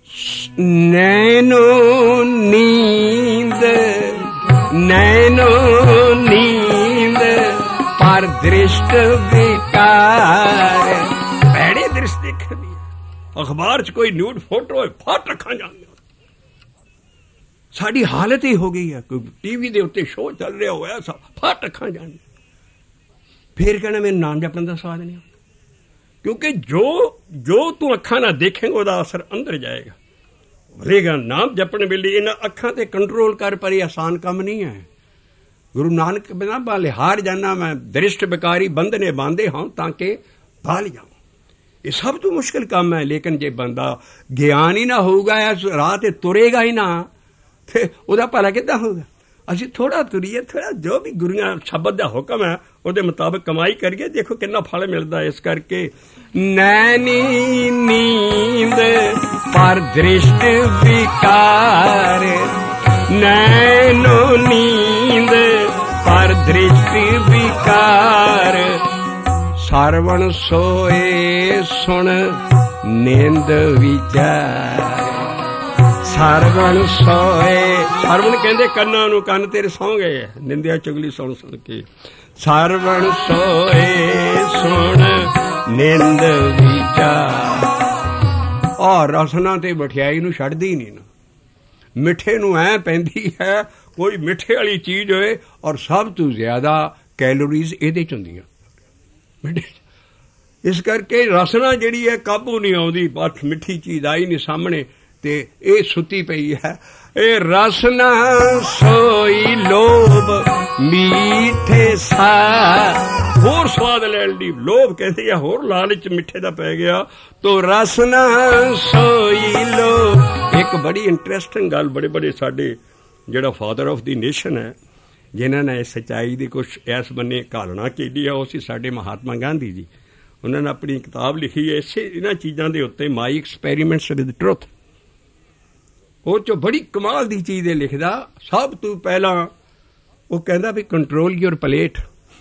नैनो नींद नैनो नींद पर दृष्ट बेकार। भैड़े दृश्य देखे दी अखबार च कोई न्यूड फोटो है फट रखा जाने। साड़ी हालत ही हो गई है, कोई टीवी के उत्ते शो चल रहा होया सब फट रखा जाने। फिर कहना मेरे नाम जपन का स्वाद नहीं, क्योंकि जो तू अखा ना देखेंगे वह असर अंदर जाएगा। भलेगा नाम जपने वेले इन्हां अखां ते कंट्रोल कर, पर यह आसान काम नहीं है। गुरु नानक बिना बाले हार जाना मैं दृष्ट बेकारी बंधने बांधे हाँ ताकि बाल जाऊं। ये सब तो मुश्किल काम है, लेकिन जे बंदा ज्ञान ही ना होगा या राह ते तुरेगा ही ना ते उहदा भला किद्दां होगा। ਅਸੀਂ थोड़ा तुरीए, थोड़ा जो भी गुरुआं शब्द दा हुक्म है ਉਹਦੇ मुताबिक कमाई करिए, देखो कितना फल मिलता है। इस करके नैनी नींद पर दृष्ट विकार, नैनो नींद पर दृष्ट विकार। सरवण सोए सुन नींद विचार, सरवण सोए। सरवण कहते कन्ना नूं, कन्न तेरे सौ गए निंदिया चुगली सुन सुन के। सरवण सोए सुन निंद विचार। और रसना ते मठियाई नूं छड्डदी नहीं ना, मिठे नूं ऐ पैंदी है कोई मिठे वाली चीज होए और सब तो ज्यादा कैलोरीज इहदे च हुंदियां मिठे। इस करके रसना जिहड़ी है काबू नहीं आउंदी, बस मिठी चीज आई नहीं सामने ते ये सुती पई है। ए रसना सोई लोभ मीठे सा, होर स्वाद लैण दी लोभ कहते हैं, होर लालच मिठे दा पै गया तो रसना सोई लोभ। एक बड़ी इंटरेस्टिंग गल, बड़े बड़े साडे जिहड़ा फादर ऑफ द नेशन है जिन्हां ने सच्चाई दी कुछ इस बन्ने घालना कीती है, उसी साडे महात्मा गांधी जी। उन्होंने अपनी किताब लिखी है इसे इन्हां चीज़ां दे उत्ते, माई एक्सपेरीमेंट्स विद ट्रुथ। वो चो बड़ी कमाल दी चीज़ लिखदा। सब तो पहला वो कहता भी कंट्रोल योर प्लेट।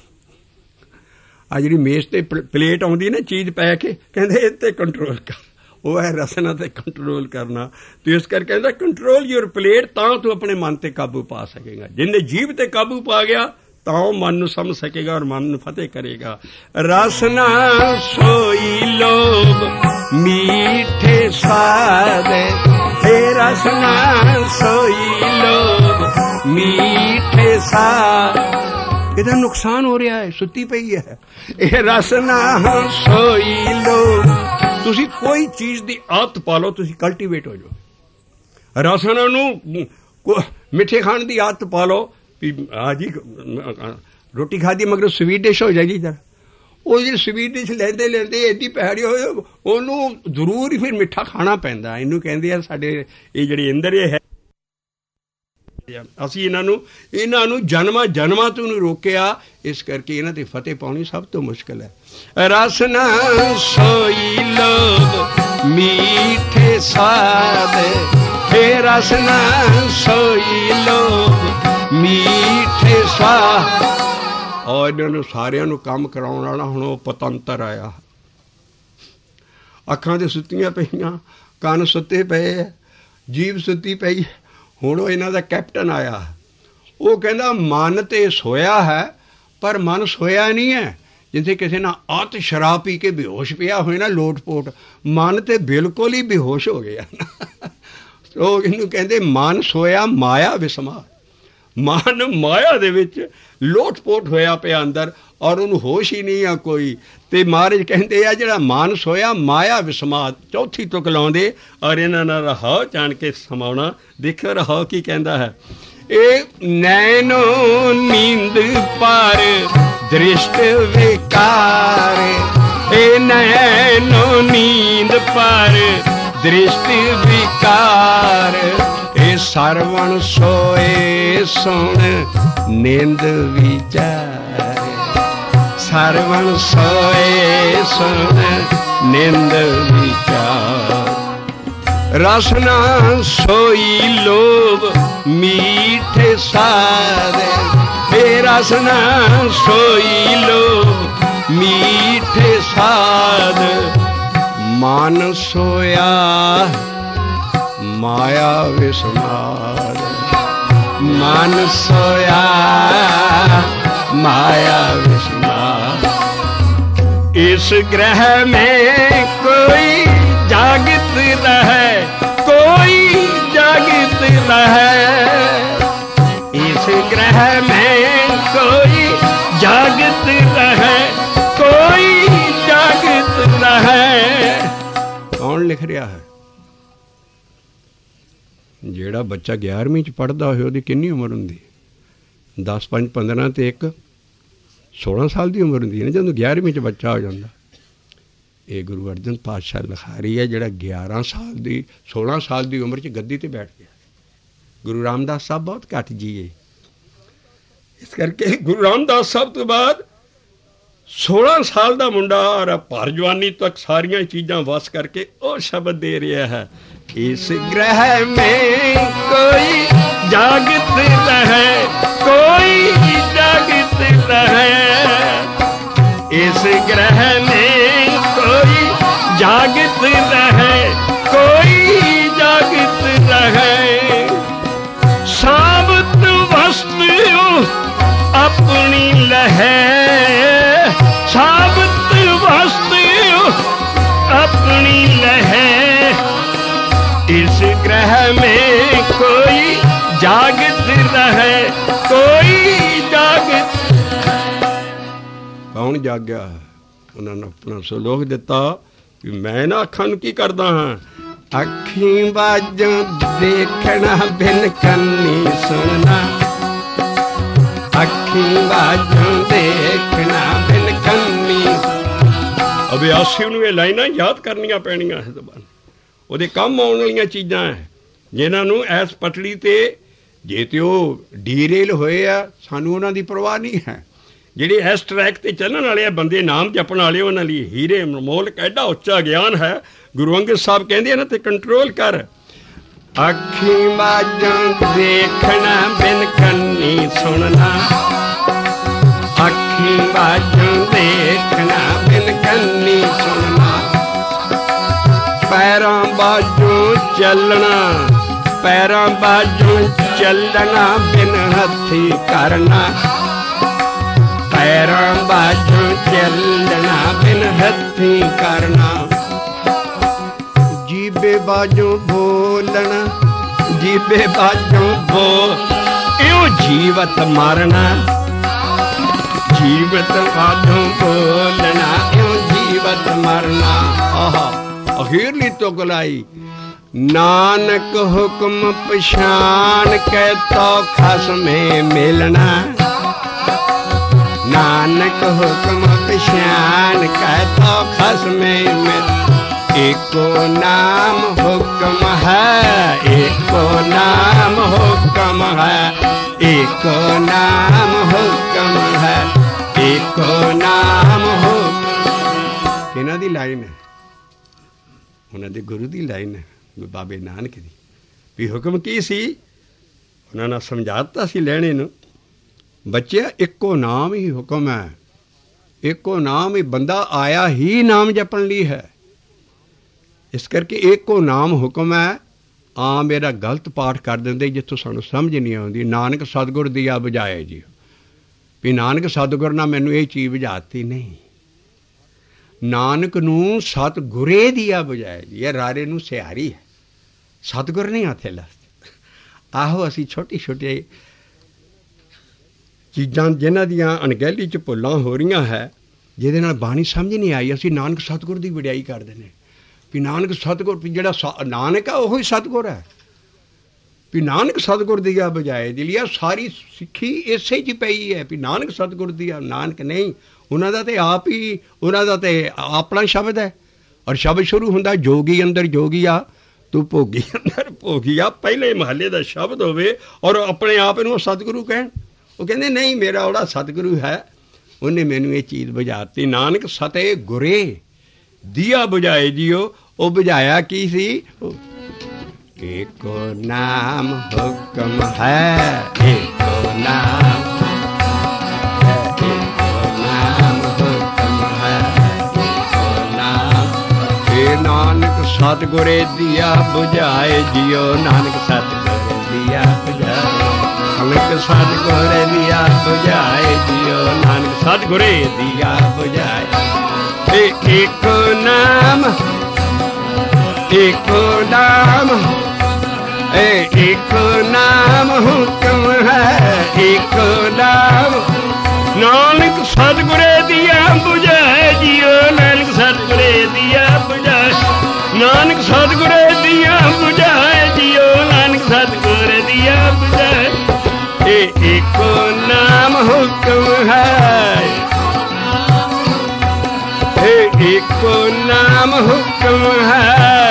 आ जी मेज ते प्लेट आउंदी ना चीज़ पै के, कहते इत्ते कंट्रोल कर, वो है रसना ते कंट्रोल करना। तो इस करके कहता कंट्रोल योर प्लेट, तां तू अपने मन ते काबू पा सकेगा। जिन्हें जीभ ते काबू पा गया तां मन नूं समझ सकेगा और मन नूं फतेह करेगा। रसना सोई लोभ मीठे स्वाद, हे रसना सोई लोभ मीठे स्वाद। ਇਹਦਾ ਨੁਕਸਾਨ ਹੋ ਰਿਹਾ ਹੈ, ਸੁੱਤੀ ਪਈ ਹੈ ਇਹ ਰਸਨਾ ਸੋਈ ਲੋਭ। ਤੁਸੀਂ ਕੋਈ ਚੀਜ਼ ਦੀ ਆਦਤ ਪਾ ਲਓ, ਤੁਸੀਂ ਕਲਟੀਵੇਟ ਹੋ ਜਾਓ। ਰਸਨਾ ਨੂੰ ਮਿੱਠੇ ਖਾਣ ਦੀ ਆਦਤ ਪਾ ਲਓ ਵੀ ਆ ਜੀ ਰੋਟੀ ਖਾਦੀ ਮਗਰ ਸਵੀਟ ਡਿਸ਼ ਹੋ ਜਾਏਗੀ। ਜਰ ਉਹ ਜਿਹੜੀ ਸਵੀਟ ਡਿਸ਼ ਲੈਂਦੇ ਲੈਂਦੇ ਐਡੀ ਭੈੜੀ ਹੋਏ ਉਹਨੂੰ ਜ਼ਰੂਰ ਹੀ ਫਿਰ ਮਿੱਠਾ ਖਾਣਾ ਪੈਂਦਾ। ਇਹਨੂੰ ਕਹਿੰਦੇ ਆ ਸਾਡੇ ਇਹ ਜਿਹੜੇ ਇੰਦਰੀਏ ਹੈ, ਅਸੀਂ ਇਹਨਾਂ ਨੂੰ ਜਨਮਾਂ ਤੋਂ ਨੂੰ ਰੋਕਿਆ। ਇਸ ਕਰਕੇ ਇਹਨਾਂ ਤੇ ਫਤਿਹ ਪਾਉਣੀ ਸਭ ਤੋਂ ਮੁਸ਼ਕਿਲ ਹੈ। ਰਸਨਾ ਸੋਈ ਲੋਭ ਮੀਠੇ ਸਾਦ, हे रसना सोई लोभ मीठे स्वाद। और इन्होंने सारिਆਂ ਨੂੰ ਕੰਮ ਕਰਾਉਣ ਵਾਲਾ ਹੁਣ ਉਹ ਪਤੰਤਰ ਆਇਆ। ਅੱਖਾਂ ਤੇ ਸੁੱਤੀਆਂ ਪਈਆਂ, ਕੰਨ ਸੁੱਤੇ ਪਏ, ਜੀਭ ਸੁੱਤੀ ਪਈ। ਹੁਣ ਉਹ ਇਹਨਾਂ ਦਾ ਕੈਪਟਨ ਆਇਆ। ਉਹ ਕਹਿੰਦਾ ਮਨ ਤੇ ਸੋਇਆ ਹੈ ਪਰ ਮਨ ਸੋਇਆ ਨਹੀਂ ਹੈ। ਜਿੱਥੇ ਕਿਸੇ ਨਾਲ ਆਤ ਸ਼ਰਾਬ ਪੀ ਕੇ ਬੇਹੋਸ਼ ਪਿਆ ਹੋਏ ਨਾ ਲੋਟ-ਪੋਟ, ਮਨ ਤੇ ਬਿਲਕੁਲ ਹੀ ਬੇਹੋਸ਼ ਹੋ ਗਿਆ। ਉਹ ਇਹਨੂੰ ਕਹਿੰਦੇ ਮਨ ਸੋਇਆ ਮਾਇਆ ਵਿਸਮਾ। ਮਨ ਮਾਇਆ ਦੇ ਵਿੱਚ ਲੋਟ-ਪੋਟ ਹੋਇਆ ਪਿਆ ਅੰਦਰ ਔਰ ਉਹਨੂੰ ਹੋਸ਼ ਹੀ ਨਹੀਂ ਆ ਕੋਈ। ਤੇ ਮਹਾਰਾਜ ਕਹਿੰਦੇ ਆ ਜਿਹੜਾ ਮਨ ਸੋਇਆ ਮਾਇਆ ਵਿਸਮਾਦ, ਚੌਥੀ ਤੁਕ ਲਾਉਂਦੇ ਔਰ ਇਹਨਾਂ ਨਾਲ ਰਹਾਉ ਜਾਣ ਕੇ ਸਮਾਉਣਾ। ਦੇਖੋ ਰਹਾਉ ਕੀ ਕਹਿੰਦਾ ਹੈ। ਇਹ ਨੈਨੋ ਨੀਂਦ ਪਰ ਦ੍ਰਿਸ਼ਟ ਵਿਕਾਰ, ਇਹ ਨੈਨੋ ਨੀਂਦ ਪਰ दृष्ट विकार। ए सरवण सोए सुन निंद विचार, सरवण सोए सुन निंद विचार। रसना सोई लोभ मीठे साद, ए रसना सोई लोभ मीठे साद। मन सोया माया विस्मार। मन सोया माया विस्मार। इस ग्रह में कोई जागत रहे, कोई जागत रहे। इस ग्रह में कोई जागत रहे, कोई जागत रहे। कौन लिख रहा है? ਜਿਹੜਾ ਬੱਚਾ 11ਵੀਂ 'ਚ ਪੜ੍ਹਦਾ ਹੋਵੇ ਉਹਦੀ ਕਿੰਨੀ ਉਮਰ ਹੁੰਦੀ? 10 5 15 ਤੇ 1 16 ਸਾਲ ਦੀ ਉਮਰ ਹੁੰਦੀ ਹੈ ਨਾ ਜਦੋਂ 11ਵੀਂ 'ਚ ਬੱਚਾ ਹੋ ਜਾਂਦਾ। ਇਹ ਗੁਰੂ ਅਰਜਨ ਪਾਤਸ਼ਾਹ ਲਿਖਾ ਰਹੀ ਹੈ ਜਿਹੜਾ 11 ਸਾਲ ਦੀ 16 ਸਾਲ ਦੀ ਉਮਰ 'ਚ ਗੱਦੀ 'ਤੇ ਬੈਠ ਗਿਆ। ਗੁਰੂ ਰਾਮਦਾਸ ਸਾਹਿਬ ਬਹੁਤ ਘੱਟ ਜੀਏ, ਇਸ ਕਰਕੇ ਗੁਰੂ ਰਾਮਦਾਸ ਸਾਹਿਬ ਤੋਂ ਬਾਅਦ 16 ਸਾਲ ਦਾ ਮੁੰਡਾ ਔਰ ਭਰ ਜਵਾਨੀ ਤੱਕ ਸਾਰੀਆਂ ਚੀਜ਼ਾਂ ਵਸ ਕਰਕੇ ਉਹ ਸ਼ਬਦ ਦੇ ਰਿਹਾ ਹੈ। इस ग्रह में कोई जागत रहे, कोई जागत रहे। इस ग्रह में कोई जागत रहे, कोई जागत रहे। साबत वस्तु अपनी लहे, साबत वस्तु अपनी लहे। इस ग्रह में कोई जागत रहे, कोई जागत। कौन जाग्या? उन्होंने अपना सलोक दिता कि मैं ना अखां नूं की करदा हां। अखीं बाजों देखना बिन कन्नी सुनना, अखीं बाजों देखना बिन कन्नी। अभ्यासी नूं ये लाइनां याद करनियां पैणियां है ज़बान। ਉਹਦੇ ਕੰਮ ਆਉਣ ਵਾਲੀਆਂ ਚੀਜ਼ਾਂ ਹੈ ਜਿਨ੍ਹਾਂ ਨੂੰ ਐਸ ਪਟੜੀ 'ਤੇ ਜੇ ਤੇ ਉਹ ਡੀਰੇਲ ਹੋਏ ਆ ਸਾਨੂੰ ਉਹਨਾਂ ਦੀ ਪਰਵਾਹ ਨਹੀਂ ਹੈ। ਜਿਹੜੇ ਇਸ ਟਰੈਕ 'ਤੇ ਚੱਲਣ ਵਾਲੇ ਆ ਬੰਦੇ ਨਾਮ ਜਪਣ ਵਾਲੇ ਉਹਨਾਂ ਲਈ ਹੀਰੇ ਮੋਲਕ ਐਡਾ ਉੱਚਾ ਗਿਆਨ ਹੈ। ਗੁਰੂ ਅੰਗਦ ਸਾਹਿਬ ਕਹਿੰਦੇ ਇਹਨਾਂ 'ਤੇ ਕੰਟਰੋਲ ਕਰ। ਅੱਖੀਂ ਬਾਝੋਂ ਦੇਖਣਾ ਬਿਨ ਕੰਨੀ ਸੁਣਨਾ, ਅੱਖੀਂ ਬਾਝੋਂ ਦੇਖਣਾ ਬਿਨ ਕੰਨੀ ਸੁਣਨਾ। पैरां बाजों चलना, पैरां बाजों चलना बिन हथी करना, पैरां बाजों चलना बिन हथी करना। जीबे बाजों बोलना, जीबे बाजों बोल इउं जीवत मारना, जीवत बाजों बोलना इउं जीवत मरना। आहा अखीरली तुगलाई। नानक हुक्म पछान के तो खसमे मिलना, नानक हुक्म पछान के तो खसमे मिल। एको नाम हुक्म है, एको नाम हुक्म है, एको नाम हुक्म है, एको नाम हुक्म। इन्हां दी लाइन है, ਉਹਨਾਂ ਦੇ ਗੁਰੂ ਦੀ ਲਾਈਨ ਹੈ ਬਾਬੇ ਨਾਨਕ ਦੀ ਵੀ ਹੁਕਮ ਕੀ ਸੀ ਉਹਨਾਂ ਨੇ ਸਮਝਾ ਦਿੱਤਾ ਸੀ ਲੈਣੇ ਨੂੰ। ਬੱਚਿਆ ਇੱਕੋ ਨਾਮ ਹੀ ਹੁਕਮ ਹੈ, ਇੱਕੋ ਨਾਮ ਹੀ ਬੰਦਾ ਆਇਆ ਹੀ ਨਾਮ ਜਪਣ ਲਈ ਹੈ। ਇਸ ਕਰਕੇ ਇੱਕੋ ਨਾਮ ਹੁਕਮ ਹੈ। ਆਮ ਮੇਰਾ ਗਲਤ ਪਾਠ ਕਰ ਦਿੰਦੇ ਜਿੱਥੋਂ ਸਾਨੂੰ ਸਮਝ ਨਹੀਂ ਆਉਂਦੀ। ਨਾਨਕ ਸਤਿਗੁਰ ਦੀਆ ਬੁਝਾਏ ਜੀ, ਵੀ ਨਾਨਕ ਸਤਿਗੁਰ ਨਾਲ ਮੈਨੂੰ ਇਹ ਚੀਜ਼ ਬੁਝਾਤੀ ਨਹੀਂ। ਨਾਨਕ ਨੂੰ ਸਤਿਗੁਰੇ ਦੀਆ ਬੁਝਾਏ ਜੀ। ਇਹ ਰਾਰੇ ਨੂੰ ਸਿਹਾਰੀ ਹੈ, ਸਤਿਗੁਰ ਨਹੀਂ ਹੱਥੇ ਲੱਗਦੇ। ਆਹੋ ਅਸੀਂ ਛੋਟੀ ਛੋਟੀ ਚੀਜ਼ਾਂ ਜਿਨ੍ਹਾਂ ਦੀਆਂ ਅਣਗਹਿਲੀ 'ਚ ਭੁੱਲਾਂ ਹੋ ਰਹੀਆਂ ਹੈ, ਜਿਹਦੇ ਨਾਲ ਬਾਣੀ ਸਮਝ ਨਹੀਂ ਆਈ, ਅਸੀਂ ਨਾਨਕ ਸਤਿਗੁਰ ਦੀ ਵਡਿਆਈ ਕਰਦੇ ਨੇ ਵੀ ਨਾਨਕ ਸਤਿਗੁਰ, ਵੀ ਜਿਹੜਾ ਨਾਨਕ ਆ ਉਹੀ ਸਤਿਗੁਰ ਹੈ। ਵੀ ਨਾਨਕ ਸਤਿਗੁਰ ਦੀਆ ਬੁਝਾਏ ਦਿਲੀਆ। ਸਾਰੀ ਸਿੱਖੀ ਇਸੇ 'ਚ ਪਈ ਹੈ ਵੀ ਨਾਨਕ ਸਤਿਗੁਰ ਦੀਆ। ਨਾਨਕ ਨਹੀਂ, ਉਹਨਾਂ ਦਾ ਤਾਂ ਆਪ ਹੀ, ਉਹਨਾਂ ਦਾ ਤਾਂ ਆਪਣਾ ਸ਼ਬਦ ਹੈ। ਔਰ ਸ਼ਬਦ ਸ਼ੁਰੂ ਹੁੰਦਾ ਜੋਗੀ ਅੰਦਰ ਜੋਗੀਆ ਤੂੰ ਭੋਗੀ ਅੰਦਰ ਭੋਗੀਆ। ਪਹਿਲੇ ਮਹੱਲੇ ਦਾ ਸ਼ਬਦ ਹੋਵੇ ਔਰ ਆਪਣੇ ਆਪ ਨੂੰ ਸਤਿਗੁਰੂ ਕਹਿਣ। ਉਹ ਕਹਿੰਦੇ ਨਹੀਂ, ਮੇਰਾ ਉਹਦਾ ਸਤਿਗੁਰੂ ਹੈ, ਉਹਨੇ ਮੈਨੂੰ ਇਹ ਚੀਜ਼ ਬੁਝਾਤੀ। ਨਾਨਕ ਸਤੇ ਗੁਰੇ ਦੀਆ ਬੁਝਾਏ ਜੀਓ। ਉਹ ਬੁਝਾਇਆ ਕੀ ਸੀ? ਏਕੋ ਨਾਮ ਹੁਕਮ ਹੈ, ਏਕੋ ਨਾਮ ਹੈ, ਏਕੋ ਨਾਮ ਹੁਕਮ ਹੈ, ਏਕੋ ਨਾਮ। ਇਹ ਨਾਨਕ सतगुरे दिया बुझाए जियो नानक सतगुरे दिया बुझाए, नानक सतगुरे दिया बुझाए जियो नानक सतगुरे दिया बुझाए। एक नाम एक नाम एक नाम हुक्म है, एक नाम नानक सतगुरे दिया बुझाए जियो नानक सतगुरे दिया बुझाए, नानक सतगुरे दिया बुझाए जियो नानक सतगुरे दिया बुझाए। एक नाम हुक्म है, एक नाम हुक्म है।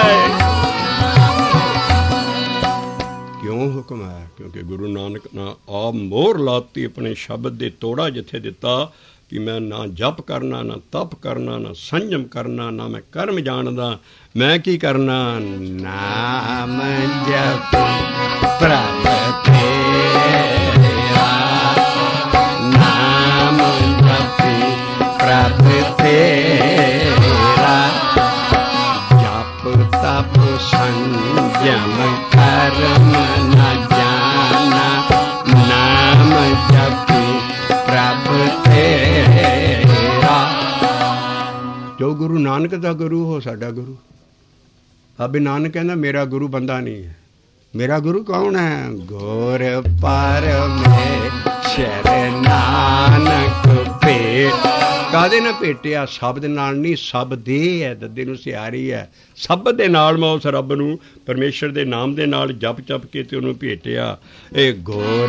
क्यों हुक्म है? क्योंकि गुरु नानक ने आप मोहर लाती अपने शब्द दे तोड़ा जिथे दिता कि मैं ना जप करना, ना तप करना, ना संयम करना, ना मैं कर्म जानदा, मैं की करना? नाम जप प्रभ तेरा, नाम जप प्रभ तेरा, जप तप संयम कर्म न जाना, नाम जप प्रभ तेरा। जो गुरु नानक दा गुरु हो साडा गुरु। बाबे नानक कहना मेरा गुरु बंदा नहीं है। मेरा गुरु कौन है? घोर परमेश्वर नानक भेट। कादे ना भेटिया? शब्द नाल नहीं, सब दे है, दद्दे नूं सियारी है। शब्द दे नाल मैं उस रब नूं परमेश्वर दे नाम दे नाल जप जप के ते उहनूं भेटिया। ए घोर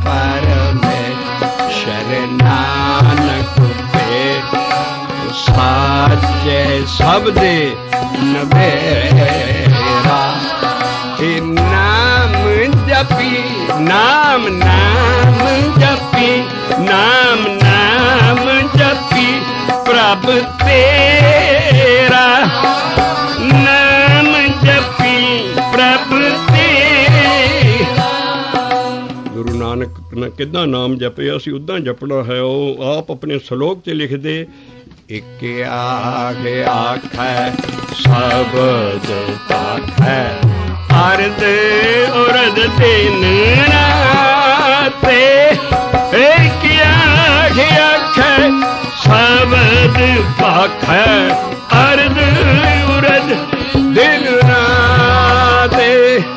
परमेश्वर नानक भेट, साचे शब्दे नबेरा। नाम जपी नाम नाम जपी, नाम नाम जपी प्रभ तेरा, नाम जपी प्रभ तेरा। गुरु नानक ने किदा नाम जपया सी उदा जपना है। वो आप अपने श्लोक च लिख दे, एक आगे आखै शब्द पाखै, अर्ध उर्ध दिन राते। एक आगे आखै शब्द पाखै, अर्ध उर्ध दिन राते।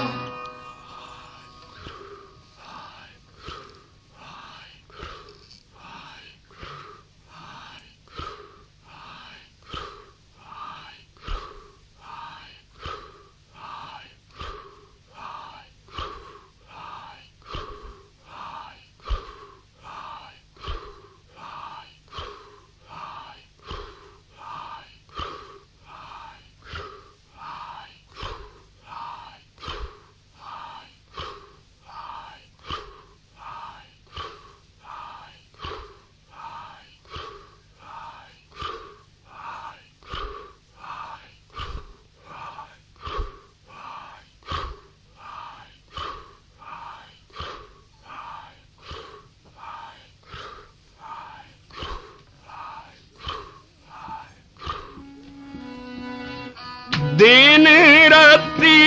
दिन राती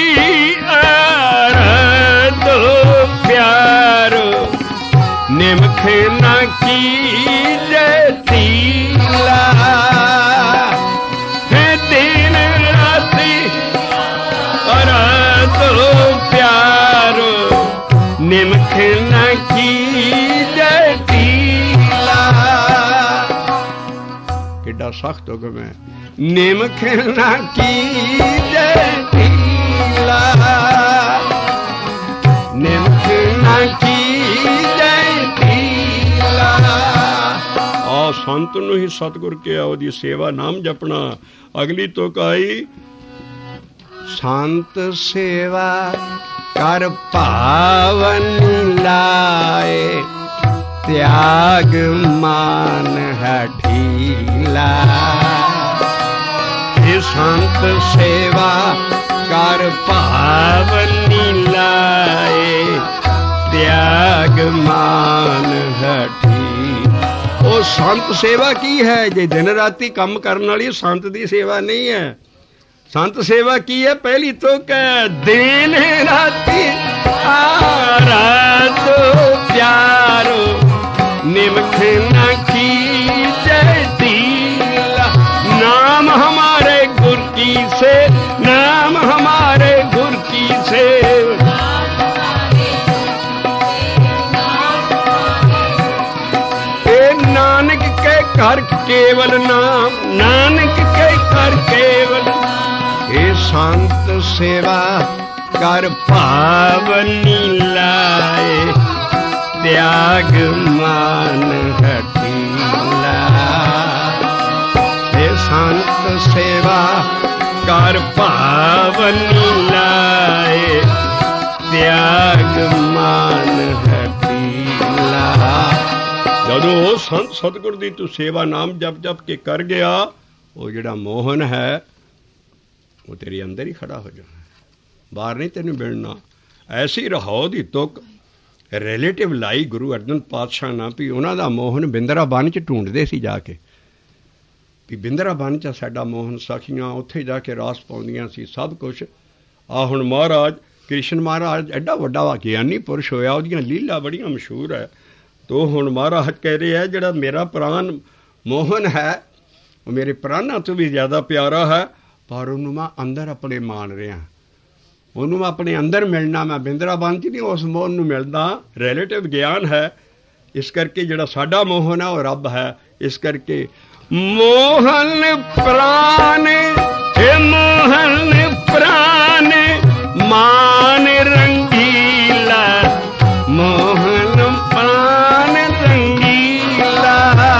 आराधो प्यारो, निमख न कीजे तीला। दिन राती आराधो प्यारो, निमख न कीजे तीला। किड्डा सख्त हुक्म है। निमख न कीजे तीला, निमख न कीजे तीला। आ संत नूं ही सतगुर किया, ओदी सेवा नाम जपना। अगली तुक आई, संत सेवा कर पावन लाए, त्याग मान है ढीला। संत सेवा कर पावनी लाए, त्याग मान हठी। वो संत सेवा की है? जे दिन राती कम करने वाली संत दी सेवा नहीं है। संत सेवा की है पहली तो कह दिन राती आरा तो प्यारो निमख न कीजे दीला। नाम हमारे गुर की से, नाम हमारे गुर की से, नानक के कर केवल नाम, नानक के कर केवल। हे संत सेवा कर पावनी लाए, त्याग मान हठीला। हे संत सेवा कर पावनी लाए, त्याग मान हठीला। ਜਦੋਂ ਉਹ ਸੰਤ ਸਤਿਗੁਰ ਦੀ ਤੂੰ ਸੇਵਾ ਨਾਮ ਜਪ ਜਪ ਕੇ ਕਰ ਗਿਆ, ਉਹ ਜਿਹੜਾ ਮੋਹਨ ਹੈ ਉਹ ਤੇਰੇ ਅੰਦਰ ਹੀ ਖੜਾ ਹੋ ਜਾਣਾ, ਬਾਹਰ ਨਹੀਂ ਤੈਨੂੰ ਮਿਲਣਾ। ਐਸੀ ਰਹਾਓ ਦੀ ਤੁਕ ਰਿਲੇਟਿਵ ਲਾਈ ਗੁਰੂ ਅਰਜਨ ਪਾਤਸ਼ਾਹ ਨਾਲ ਵੀ ਉਹਨਾਂ ਦਾ ਮੋਹਨ ਬਿੰਦਰਾ ਬੰਨ 'ਚ ਢੂੰਡਦੇ ਸੀ ਜਾ ਕੇ, ਵੀ ਬਿੰਦਰਾ ਬੰਨ 'ਚ ਸਾਡਾ ਮੋਹਨ, ਸਖੀਆਂ ਉੱਥੇ ਜਾ ਕੇ ਰਾਸ ਪਾਉਂਦੀਆਂ ਸੀ, ਸਭ ਕੁਛ। ਆ ਹੁਣ ਮਹਾਰਾਜ ਕ੍ਰਿਸ਼ਨ ਮਹਾਰਾਜ ਐਡਾ ਵੱਡਾ ਗਿਆਨੀ ਪੁਰਸ਼ ਹੋਇਆ, ਉਹਦੀਆਂ ਲੀਲਾ ਬੜੀਆਂ ਮਸ਼ਹੂਰ ਹੈ। ਤੋ ਹੁਣ ਮਹਾਰਾਜ ਕਹਿ ਰਿਹਾ ਜਿਹੜਾ ਮੇਰਾ ਪ੍ਰਾਣ ਮੋਹਨ ਹੈ ਉਹ ਮੇਰੇ ਪ੍ਰਾਣਾਂ ਤੋਂ ਵੀ ਜ਼ਿਆਦਾ ਪਿਆਰਾ ਹੈ, ਪਰ ਉਹਨੂੰ ਮੈਂ ਅੰਦਰ ਆਪਣੇ ਮਾਣ ਰਿਹਾ, ਉਹਨੂੰ ਮੈਂ ਆਪਣੇ ਅੰਦਰ ਮਿਲਣਾ, ਮੈਂ ਬਿੰਦਰਾ ਬੰਨ 'ਚ ਨਹੀਂ ਉਸ ਮੋਹਨ ਨੂੰ ਮਿਲਦਾ। ਰਿਲੇਟਿਵ ਗਿਆਨ ਹੈ, ਇਸ ਕਰਕੇ ਜਿਹੜਾ ਸਾਡਾ ਮੋਹਨ ਹੈ ਉਹ ਰੱਬ ਹੈ। ਇਸ ਕਰਕੇ ਮੋਹਨ ਪ੍ਰਾਨ, ਹੇ ਮੋਹਨ ਪ੍ਰਾਨ ਮਾਨ ਰੰਗੀਲਾ, ਮੋਹਨ ਪ੍ਰਾਨ ਰੰਗੀਲਾ।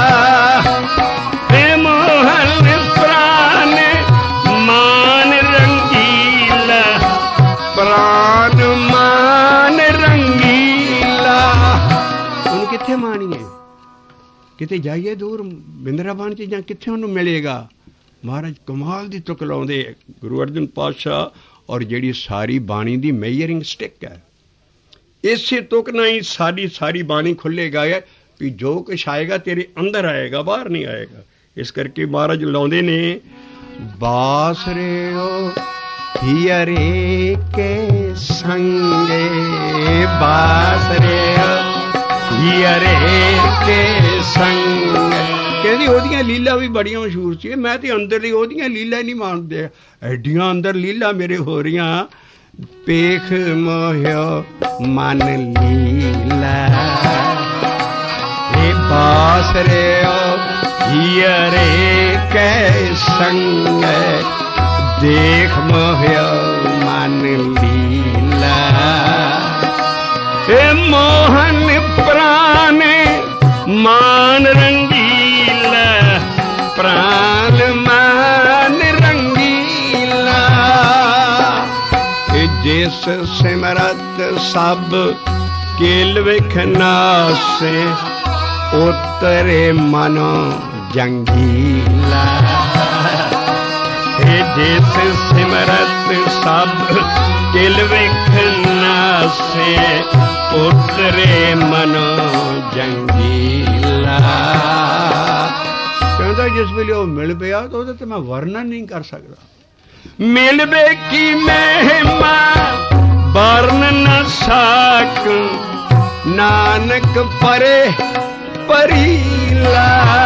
ਹੇ ਮੋਹਨ ਪ੍ਰਾਨ ਮਾਨ ਰੰਗੀਲਾ, ਪ੍ਰਾਨ ਮਾਨ ਰੰਗੀਲਾ। ਉਹਨੂੰ ਕਿੱਥੇ ਮਾਣੀਏ? ਕਿਤੇ ਜਾਈਏ ਦੂਰ ਬਿੰਦਰਾ ਬੰਨ 'ਚ ਜਾਂ ਕਿੱਥੇ ਉਹਨੂੰ ਮਿਲੇਗਾ? ਮਹਾਰਾਜ ਕਮਾਲ ਦੀ ਤੁਕ ਲਾਉਂਦੇ ਗੁਰੂ ਅਰਜਨ ਪਾਤਸ਼ਾਹ, ਔਰ ਜਿਹੜੀ ਸਾਰੀ ਬਾਣੀ ਦੀ ਮੇਜਰਿੰਗ ਸਟਿਕ ਹੈ, ਇਸੇ ਤੁਕ ਨਾਲ ਹੀ ਸਾਰੀ ਬਾਣੀ ਖੁੱਲ੍ਹੇਗਾ ਵੀ ਜੋ ਕੁਛ ਆਏਗਾ ਤੇਰੇ ਅੰਦਰ ਆਏਗਾ, ਬਾਹਰ ਨਹੀਂ ਆਏਗਾ। ਇਸ ਕਰਕੇ ਮਹਾਰਾਜ ਲਾਉਂਦੇ ਨੇ ਬਾਸਰਿਓ ਹੀਰੇ ਕੇ ਸੰਗੇ, ਬਾਸਰਿਓ ਹੀਰੇ ਕੇ ਸੰਗ। ਕਹਿੰਦੀ ਉਹਦੀਆਂ ਲੀਲਾ ਵੀ ਬੜੀਆਂ ਮਸ਼ਹੂਰ ਸੀ, ਮੈਂ ਤੇ ਅੰਦਰ ਦੀ ਉਹਦੀਆਂ ਲੀਲਾ ਨਹੀਂ ਮੰਨਦੇ, ਐਡੀਆਂ ਅੰਦਰ ਲੀਲਾ ਮੇਰੇ ਹੋ ਰਹੀਆਂ। ਪੇਖ ਮੋਹਿਓ ਮਨ ਲੀਲਾ, ਇਹ ਬਾਸਰਿਓ ਹੀਰੇ ਕੇ ਸੰਗ, ਦੇਖ ਮੋਹਿਓ ਮਨ ਲੀਲਾ। ਇਹ ਮੋਹਨ ਪ੍ਰਾਨ ਮਾਨ ਰੰਗੀਲਾ, ਪ੍ਰਾਨ ਮਾਨ ਰੰਗੀਲਾ। ਜਿਸ ਸਿਮਰਤ ਸਭ ਕੇਲ ਵੇਖ ਨਾਸੇ, ਉਤਰੇ ਮਨੋ ਜੰਗੀਲਾ। ਜਿਸ ਸਿਮਰਤ ਸਭ ਕੇਲ ਵੇਖ ਨਾਸੇ, ਉਤਰੇ ਮਨੋ ਜੰਗੀਲਾ। ਕਹਿੰਦਾ ਜਿਸ ਵੇਲੇ ਉਹ ਮਿਲ ਪਿਆ ਤਾਂ ਉਹਦੇ ਤੇ ਮੈਂ ਵਰਣਨ ਨਹੀਂ ਕਰ ਸਕਦਾ। ਮਿਲਵੇ ਕੀ ਮਹਿਮਾ ਵਰਨ ਨ ਸਕੂੰ, ਨਾਨਕ ਪਰੇ ਪਰੀਲਾ।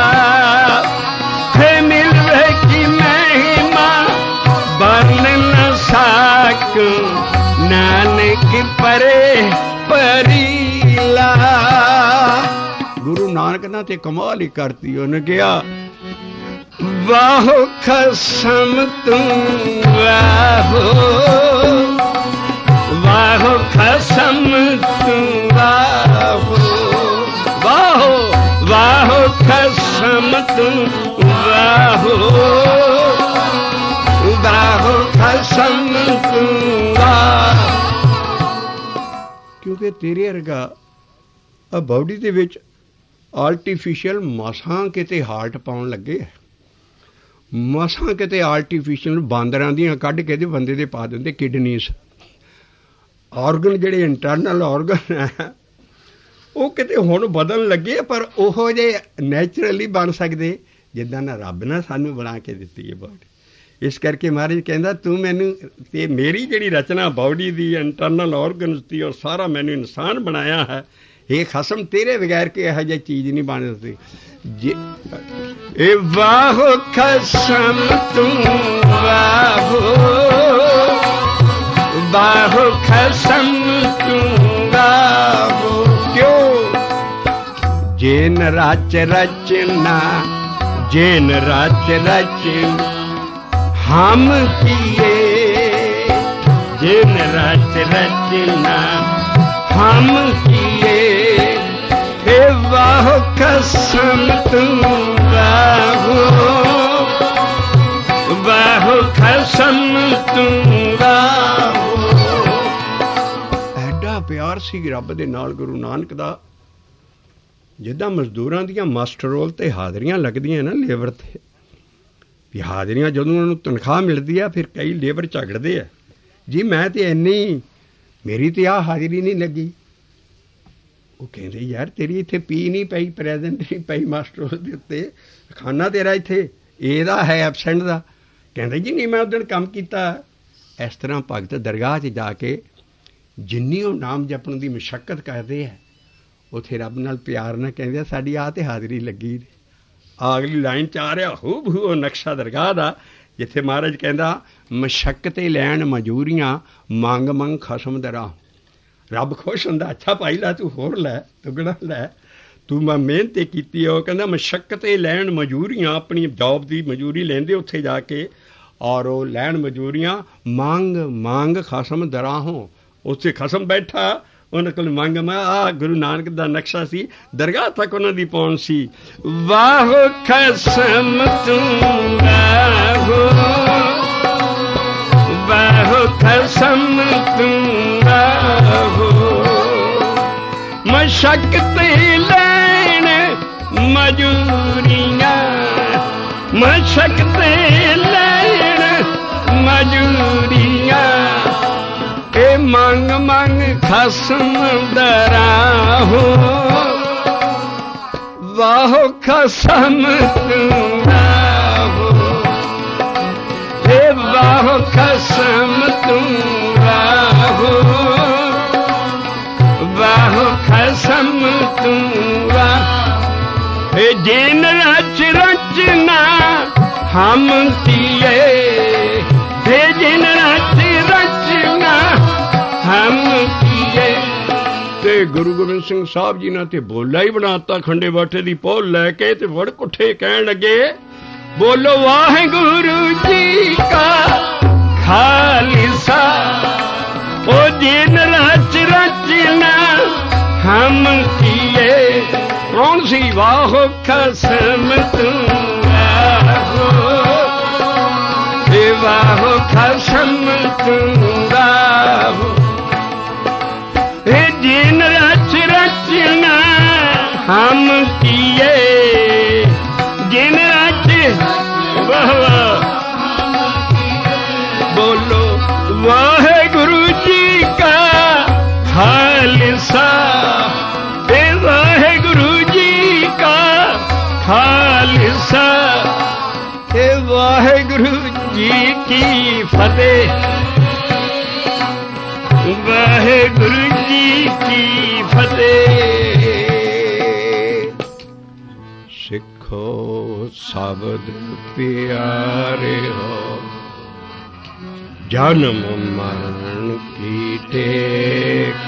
ਹੈ ਮਿਲਵੇ ਕੀ ਮਹਿਮਾ ਵਰਨ ਨ ਸਕੂੰ, ਨਾਨਕ ਪਰੇ ਪਰੀਲਾ। ਗੁਰੂ ਨਾਨਕ ਨੇ ਤੇ ਕਮਾਲ ਹੀ ਕਰਤੀ, ਉਹਨੇ ਕਿਹਾ ਵਾਹੋ ਖਸਮ ਤੂੰ ਵਾਹੋ, ਵਾਹੋ ਖਸਮ ਤੂੰ ਵਾਹੋ, ਵਾਹੋ ਵਾਹੋ ਖਸਮ ਤੂੰ ਵਾਹੋ, ਵਾਹੋ ਖਸਮ ਤੂੰ ਵਾਹੋ। ਕਿਉਂਕਿ ਤੇਰੇ ਵਰਗਾ ਆ ਬਾਡੀ ਦੇ ਵਿੱਚ ਆਰਟੀਫਿਸ਼ੀਅਲ ਮਸਾਂ ਕਿਤੇ ਹਾਰਟ ਪਾਉਣ ਲੱਗੇ, ਮਸਾਂ ਕਿਤੇ ਆਰਟੀਫਿਸ਼ੀਅਲ ਬਾਂਦਰਾਂ ਦੀਆਂ ਕੱਢ ਕੇ ਤੇ ਬੰਦੇ ਦੇ ਪਾ ਦਿੰਦੇ ਕਿਡਨੀਸ। ਔਰਗਨ ਜਿਹੜੇ ਇੰਟਰਨਲ ਔਰਗਨ ਹੈ ਉਹ ਕਿਤੇ ਹੁਣ ਬਦਲਣ ਲੱਗੇ, ਪਰ ਉਹੋ ਜਿਹੇ ਨੈਚੁਰਲੀ ਬਣ ਸਕਦੇ ਜਿੱਦਾਂ ਨਾ ਰੱਬ ਨੇ ਸਾਨੂੰ ਬਣਾ ਕੇ ਦਿੱਤੀ ਹੈ ਬਾਡੀ। इस करके महाराज कहता तू मैनू ते मेरी जिहड़ी रचना बॉडी दी इंटरनल ऑर्गनस दी और सारा मैनू इंसान बनाया है, ये खसम तेरे बगैर कोई यह जी चीज़ नहीं बन सकती। वाहो खसम तू वाहो, वाहो खसम तू वाहो, क्यों जिन रच रचना, जिन रच रचना हम किए, जिन रच रचना हम किए, हे वाह कसम तू वाहो, वाह कसम तू वाहो। ऐडा प्यार सी रब दे नाल गुरु नानक दा, जिद्दां मजदूरां दियां मास्टर रोल ते हाज़रियां लगदियां ना लेबर ते, भी हाज़रियां जदों उन्होंने तनख्वाह मिलती है फिर कई लेबर झगड़ते हैं जी मैं तो इन्नी मेरी तो आ हाज़री नहीं लगी। वो कहते यार तेरी इत्थे पी नहीं पई, प्रेजेंट नहीं पई मास्टर के उत्ते, खाना तेरा इत्थे एदा है एबसेंट का। कहते जी नहीं मैं उस दिन काम किया। इस तरह भगत दरगाह च जाके जिन्नी वो नाम जपण की मशक्कत करते हैं उत्थे रब नाल प्यार नाल कहते साडी आ ते हाज़री लगी। अगली लाइन च आ रहा हूब हू नक्शा दरगाह का, जिथे महाराज कहता मशक्कते लैन मजूरियां मंग मंग खसम दरा। रब खुश हुंदा, अच्छा भाई लै तू होर लै दुगना लै, तू मैं मेहनत की। वो कहता मशक्कते लैन मजूरियां, अपनी जॉब की मजूरी लेंदे उत्थे जाके, और वो लैन मजूरियां मंग मंग खसम दरा हो। उत्थे खसम बैठा उन्होंने को मंग मैं आ गुरु नानक दा नक्शा सी, दरगाह तक उन्होंने पहुंच सी। वाहो खसम तू वाहो, वाहो खसम तू वाहो, मशक्कते लैन मजूरियां, मशक्कते लैन मजूरियां, ए मंग मंग खसम दरा हो, वाहो खसम तू वाहो, हे वाहो खसम तू वाहो, वाहो खसम तू वाहो, हे जिन रच रचना हम किए, हे जिन रच रचना हम किए। ते गुरु गोबिंद सिंह साहब जी ने ते बोला ही बनाता, खंडे बाटे दी पोल लैके ते वड़ कुठे कहन लगे बोलो वाहिगुरु जी का खालिसा, ओ जिन रच रचना हम किए। कौन सी वाहो खसम तू वाहो, वाहो खसम तू वाहो, जिन रच रचना हम किए, जिन रच वाह बोलो वाहिगुरु जी का खालिसा, वाहिगुरु जी का खालिसा, वाहिगुरु जी की फतेह, वाहिगुरु जी की फतेह। सिखो शब्द प्यारे हो, जन्म मरण की टेक,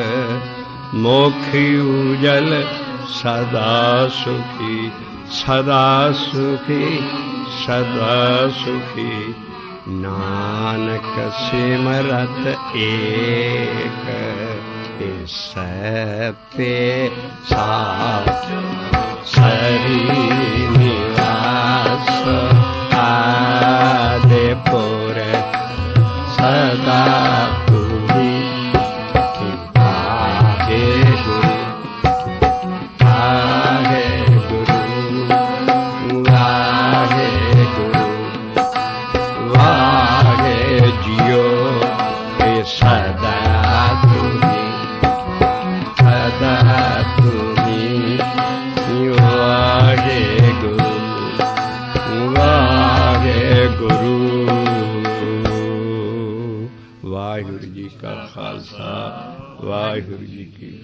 मोखी उजल सदा सुखी, सदा सुखी सदा सुखी, नानक सिमरत एक, सत्य साथ सरी निवास, आदिपुर सदा तुही, आगे गुरु आगे गुरु आगे गुरु वागे जियो, सदा तुही सदा तुही, वागे ਵਾਹਿਗੁਰੂ ਜੀ ਕੀ